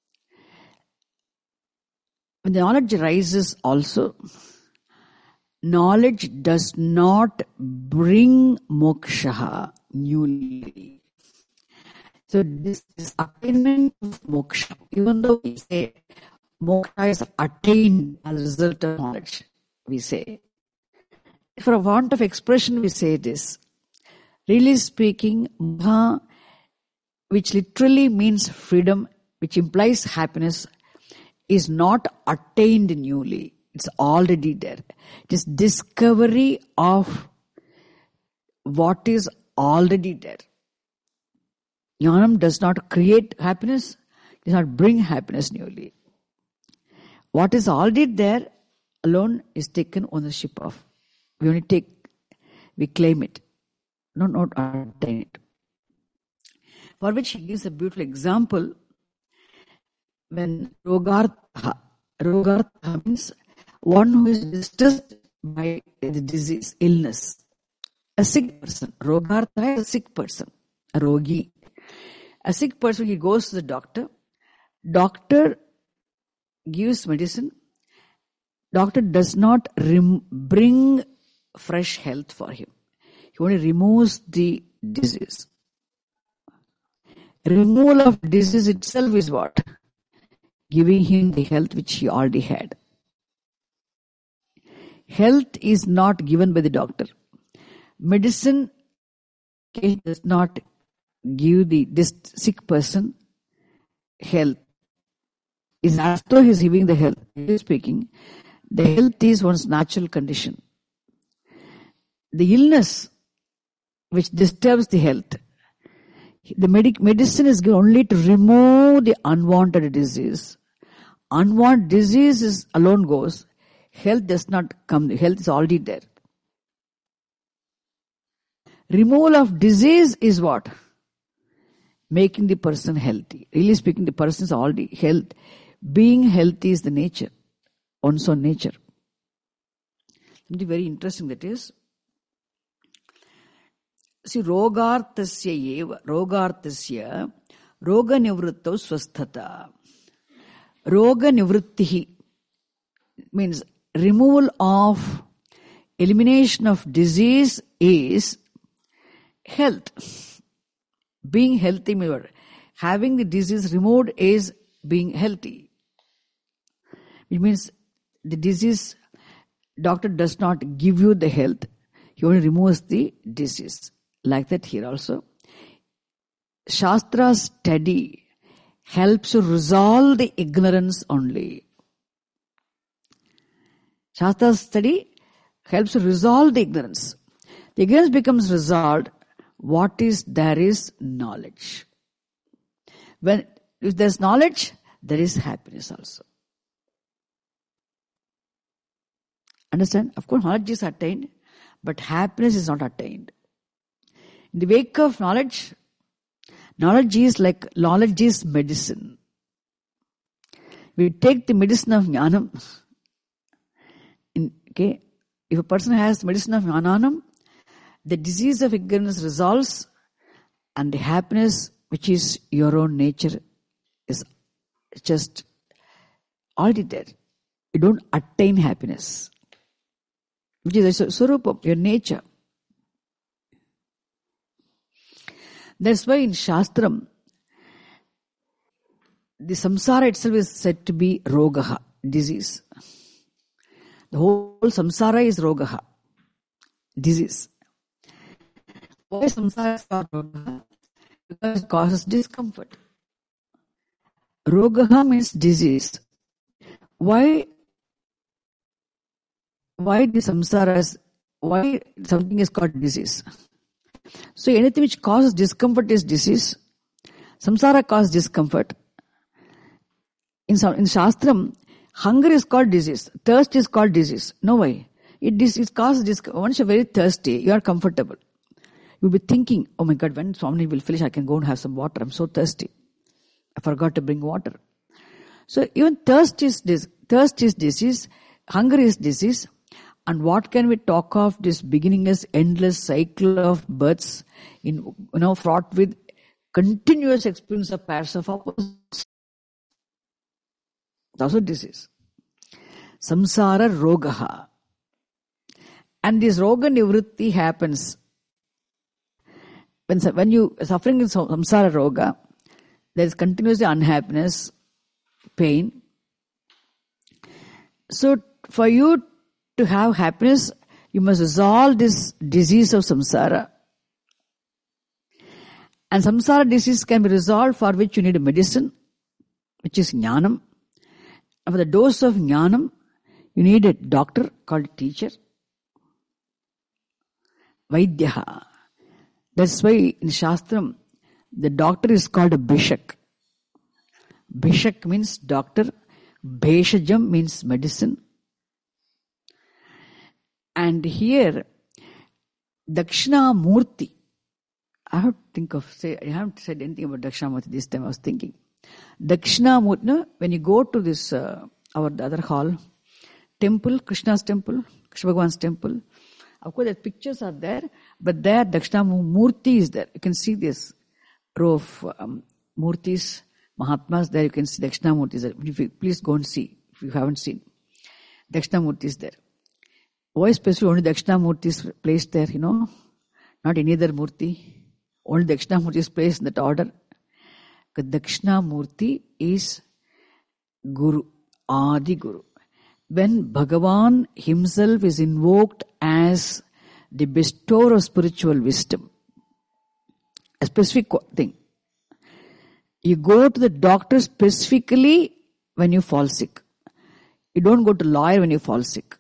when the knowledge rises also, knowledge does not bring moksha newly. So this is attainment of moksha. Even though we say moksha is attained as a result of knowledge, we say. For a want of expression, we say this. Really speaking, moksha, which literally means freedom, which implies happiness, is not attained newly. It's already there. It is discovery of what is already there. Jnanam does not create happiness, does not bring happiness newly. What is already there alone is taken ownership of. We only take, we claim it, not, not attain it. For which he gives a beautiful example. When rogartha, rogartha means one who is distressed by the disease, illness. A sick person. Rogartha is a sick person, a rogi. A sick person, he goes to the doctor. Doctor gives medicine. Doctor does not rem- bring fresh health for him. He only removes the disease. Removal of disease itself is what? Giving him the health which he already had. Health is not given by the doctor. Medicine does not give the this sick person health. It's as though he is giving the health. Speaking, the health is one's natural condition. The illness which disturbs the health, the medic, medicine is given only to remove the unwanted disease. Unwanted disease is alone goes. Health does not come. Health is already there. Removal of disease is what? Making the person healthy. Really speaking, the person is already health. Being healthy is the nature. One's own nature. Something very interesting that is. See, rogartasya eva, rogartasya, roga nivritto swasthata. Roga nivrittihi means removal of, elimination of disease is health. Being healthy, having the disease removed is being healthy. It means the disease, doctor does not give you the health. He only removes the disease. Like that here also. Shastra study helps to resolve the ignorance only. Shastra study helps to resolve the ignorance. The ignorance becomes resolved. What is there is knowledge. When if there is knowledge, there is happiness also. Understand? Of course, knowledge is attained, but happiness is not attained. In the wake of knowledge, knowledge is like, knowledge is medicine. We take the medicine of jnanam. In, okay, if a person has medicine of jnanam, the disease of ignorance resolves, and the happiness, which is your own nature, is just already there. You don't attain happiness, which is a swarupam, your nature. That's why in Shastram, the samsara itself is said to be rogaha, disease. The whole samsara is rogaha, disease. Why samsara is called rogaha? Because it causes discomfort. Rogaha means disease. Why, why the samsara is why something is called disease. So anything which causes discomfort is disease. Samsara causes discomfort. In, in Shastram, hunger is called disease. Thirst is called disease. No way. It, it causes discomfort. Once you're very thirsty, you are comfortable. You'll be thinking, oh my God, when Swami will finish, I can go and have some water. I'm so thirsty. I forgot to bring water. So even thirst is dis- thirst is disease. Hunger is disease. And what can we talk of this beginningless, endless cycle of births in, you know, fraught with continuous experience of pairs of opposites? That's a disease. Samsara rogaha. And this roga nivritti happens when, when you are suffering in samsara roga, there is continuously unhappiness, pain. So for you to have happiness, you must resolve this disease of samsara. And samsara disease can be resolved, for which you need a medicine, which is jnanam. And for the dose of jnanam, you need a doctor called a teacher. Vaidyaha. That's why in Shastram, the doctor is called a bishak. Bishak means doctor. Bheshajam means medicine. And here, Dakshinamurti. I have to think of, say, I haven't said anything about Dakshinamurti this time, I was thinking. Dakshinamurti, no, when you go to this, uh, our the other hall, temple, Krishna's temple, Krishna Bhagwan's temple, of course the pictures are there, but there Dakshinamurti is there. You can see this row of um, Murtis, Mahatmas, there you can see Dakshinamurti is there. If you, please go and see, if you haven't seen. Dakshinamurti is there. Why specifically only Dakshinamurti is placed there, you know? Not any other Murti. Only Dakshinamurti is placed in that order. Because Dakshinamurti is Guru, Adi Guru. When Bhagavan himself is invoked as the bestower of spiritual wisdom, a specific thing, you go to the doctor specifically when you fall sick. You don't go to lawyer when you fall sick.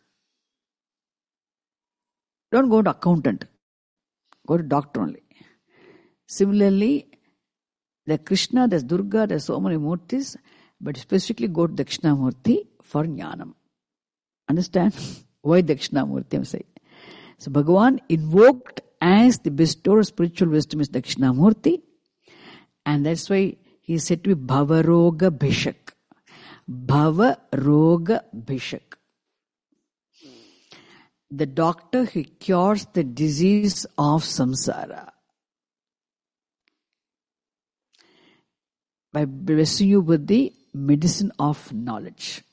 Don't go to accountant. Go to doctor only. Similarly, the Krishna, there's Durga, there's so many Murtis, but specifically go to Dakshinamurti for Jnanam. Understand? Why Dakshinamurti, I'm saying. So Bhagavan invoked as the bestower of spiritual wisdom is Dakshinamurti, and that's why he is said to be Bhavaroga Bhishak. Bhavaroga Bhishak. The doctor who cures the disease of samsara by blessing you with the medicine of knowledge.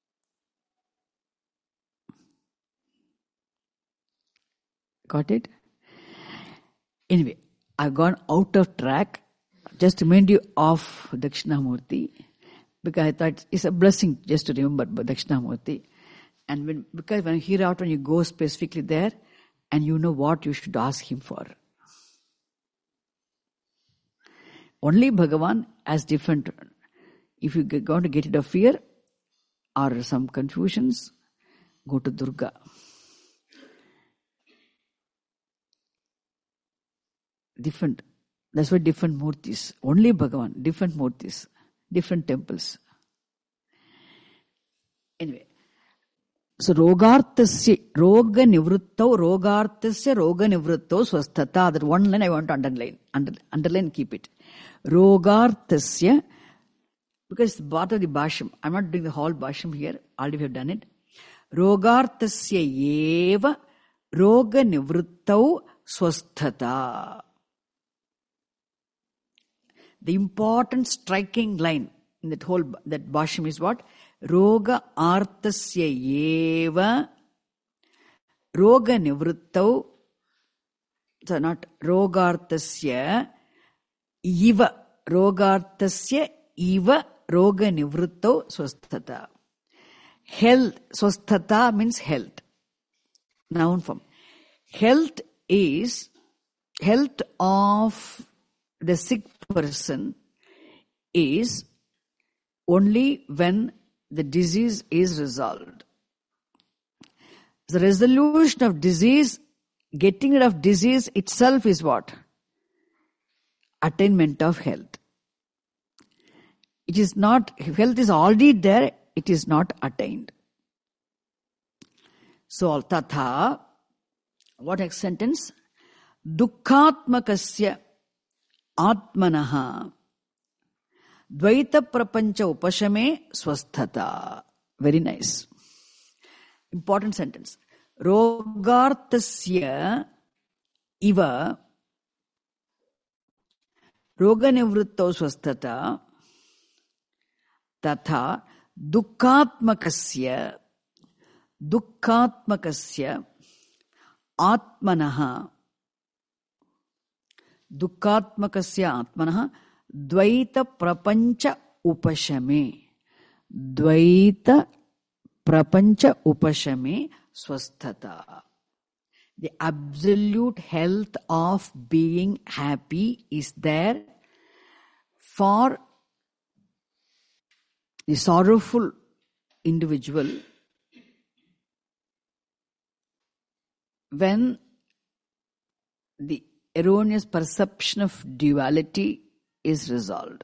Got it? Anyway, I've gone out of track. Just to remind you of Dakshinamurti, because I thought it's a blessing just to remember Dakshinamurti. And when, because when you hear out, when you go specifically there, and you know what you should ask him for. Only Bhagavan has different. If you want to get rid of fear or some confusions, go to Durga. Different. That's why different murtis. Only Bhagavan, different murtis, different temples. Anyway. So, rogartasya, roga nivruttau, rogartasya, roga nivruttau, swasthata. That one line I want to underline. Under, underline, keep it. Rogartasya, because it's part of the Bhashyam. I'm not doing the whole Bhashyam here. Already we have done it. Rogartasya eva, roga nivruttau, swasthata. The important striking line in that whole, that Bhashyam is what? Roga artasya eva roga nivruttau. So not rogartasya iva. Rogartasya iva roga nivruttau swasthata. Health, swasthata means health. Noun form. Health is, health of the sick person is only when the disease is resolved. The resolution of disease, getting rid of disease itself is what? Attainment of health. It is not, health is already there, it is not attained. So, tatha, what next sentence? Dukkhatmakasya atmanaha dvaita prapancha upashame swasthata. Very nice. Important sentence. Rogartasya iva roganivruttau swasthata tatha dukkhatmakasya dukkhatmakasya atmanaha dukkhatmakasya atmanaha dvaita prapancha upashame dvaita prapancha upashame swasthata. The absolute health of being happy is there for the sorrowful individual when the erroneous perception of duality is resolved.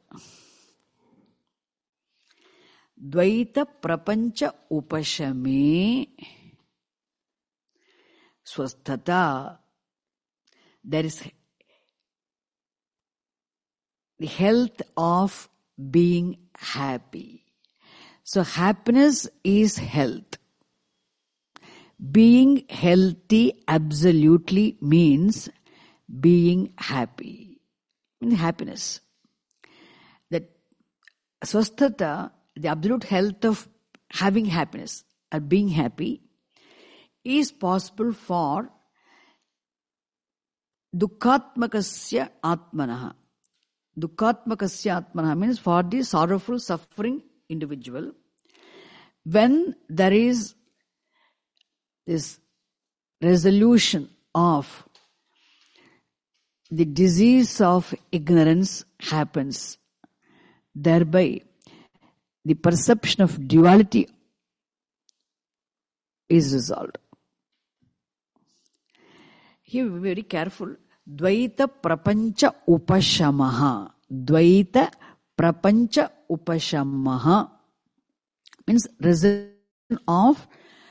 Dvaita prapancha upashame swasthata. There is the health of being happy. So happiness is health. Being healthy absolutely means being happy. Means happiness. That swasthata, the absolute health of having happiness or being happy, is possible for dukkhatmakasya atmanaha. Dukkhatmakasya atmanaha means for the sorrowful, suffering individual. When there is this resolution of the disease of ignorance happens, thereby the perception of duality is resolved. Here we be very careful. Dvaita prapancha upashamaha. Dvaita prapancha upashamaha means resolution of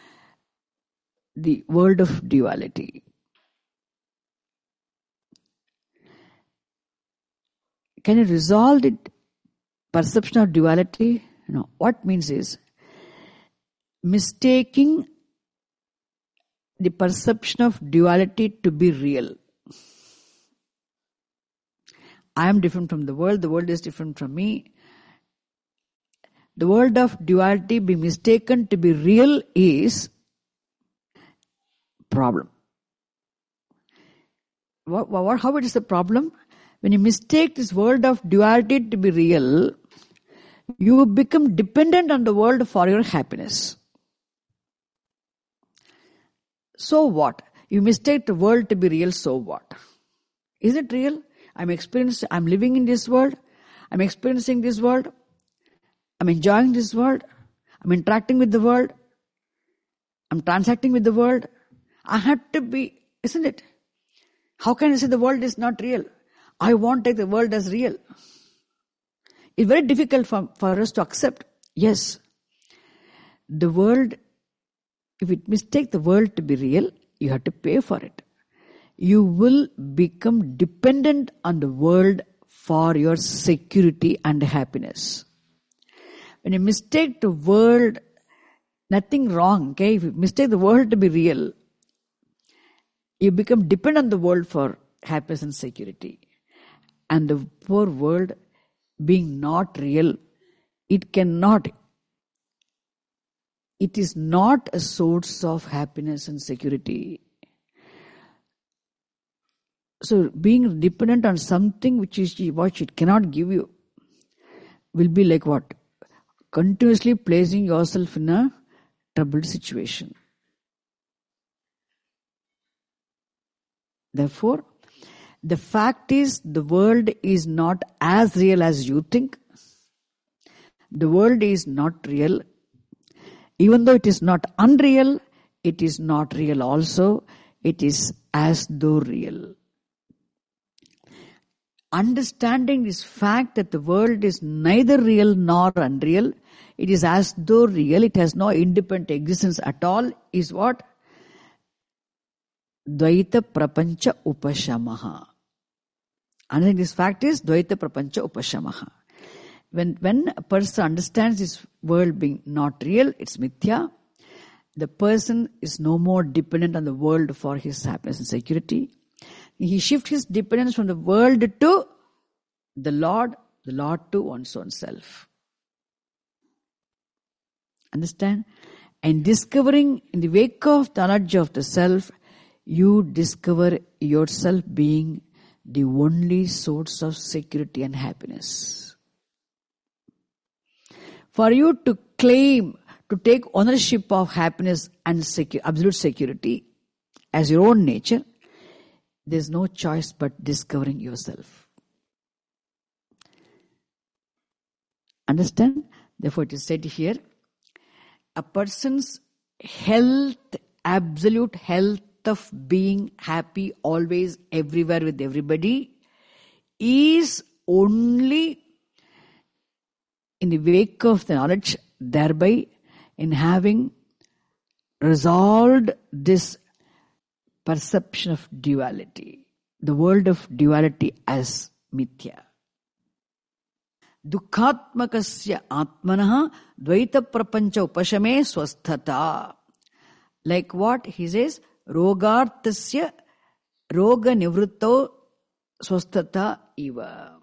the world of duality. Can you resolve the perception of duality? No. What means is mistaking the perception of duality to be real. I am different from the world, the world is different from me. The world of duality being mistaken to be real is problem. What, what, how it is the problem? When you mistake this world of duality to be real, you become dependent on the world for your happiness. So what? You mistake the world to be real, so what? Is it real? I'm experiencing, I'm living in this world. I'm experiencing this world. I'm enjoying this world. I'm interacting with the world. I'm transacting with the world. I had to be, isn't it? How can you say the world is not real? I won't take the world as real. It's very difficult for, for us to accept. Yes, the world, if it mistake the world to be real, you have to pay for it. You will become dependent on the world for your security and happiness. When you mistake the world, nothing wrong, okay? If you mistake the world to be real, you become dependent on the world for happiness and security. And the poor world being not real, it cannot, it is not a source of happiness and security. So being dependent on something which is what it cannot give you will be like what? Continuously placing yourself in a troubled situation. Therefore, the fact is the world is not as real as you think. The world is not real. Even though it is not unreal, it is not real also. It is as though real. Understanding this fact that the world is neither real nor unreal, it is as though real, it has no independent existence at all, is what? Dvaita prapancha upashamaha. Understanding this fact is Dvaita prapancha upashamaha. When, when a person understands this world being not real, it's mithya, the person is no more dependent on the world for his happiness and security. He shifts his dependence from the world to the Lord, the Lord to one's own self. Understand? And discovering in the wake of the knowledge of the self, you discover yourself being the only source of security and happiness. For you to claim, to take ownership of happiness and secu- absolute security as your own nature, there's no choice but discovering yourself. Understand? Therefore, it is said here, a person's health, absolute health of being happy always, everywhere, with everybody, is only in the wake of the knowledge, thereby in having resolved this perception of duality, the world of duality as mithya. Dukkhatmakasya atmanaha dvaita prapancha upashame swasthata. Like what? He says, rogartasya roga nivritto swasthata eva.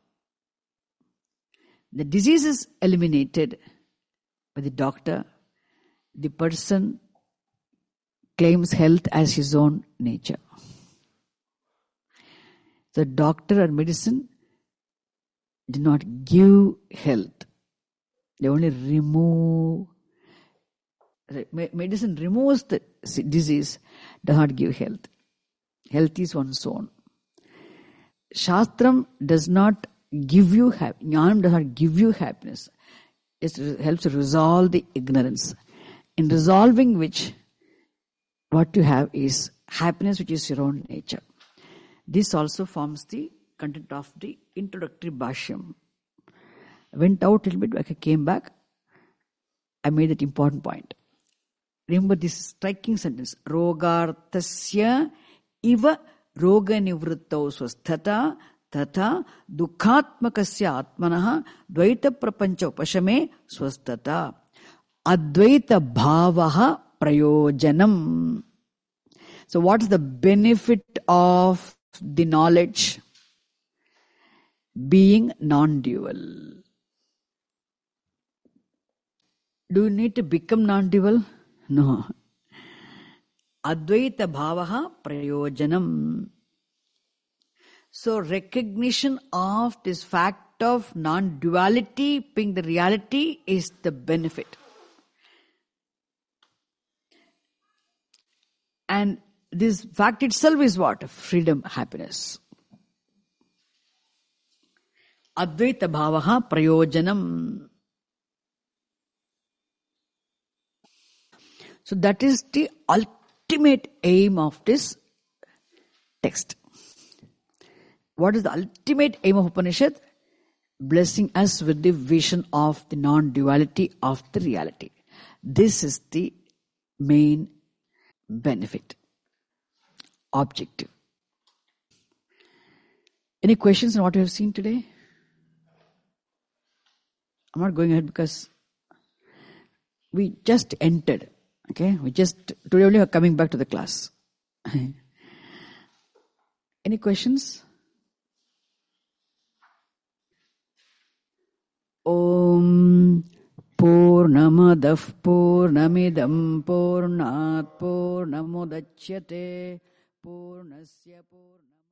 The disease is eliminated by the doctor. The person claims health as his own nature. The doctor or medicine do not give health. They only remove. Medicine removes the disease, does not give health. Health is one's own. Shastram does not give you happiness. Jnanam does not give you happiness. It helps to resolve the ignorance. In resolving which, what you have is happiness, which is your own nature. This also forms the content of the introductory bhashyam. I went out a little bit, I came back. I made that important point. Remember this striking sentence. Rogartasya iva roga nivrittau swasthata tata dukkhatmakasya atmanaha dvaita prapancha upashame swasthata. Advaita bhavaha prayojanam. So what is the benefit of the knowledge? Being non-dual. Do you need to become non-dual? No. Advaita bhavaha prayojanam. So recognition of this fact of non-duality being the reality is the benefit. And this fact itself is what? Freedom, happiness. Advaita bhavaha prayojanam. So that is the ultimate aim of this text. What is the ultimate aim of Upanishad? Blessing us with the vision of the non-duality of the reality. This is the main benefit, objective. Any questions on what we have seen today? I'm not going ahead because we just entered. Okay, we just, today only we are coming back to the class. Any questions? Om Purnamadah Purnamidam Purnat Purnamudachyate Purnasya Purnam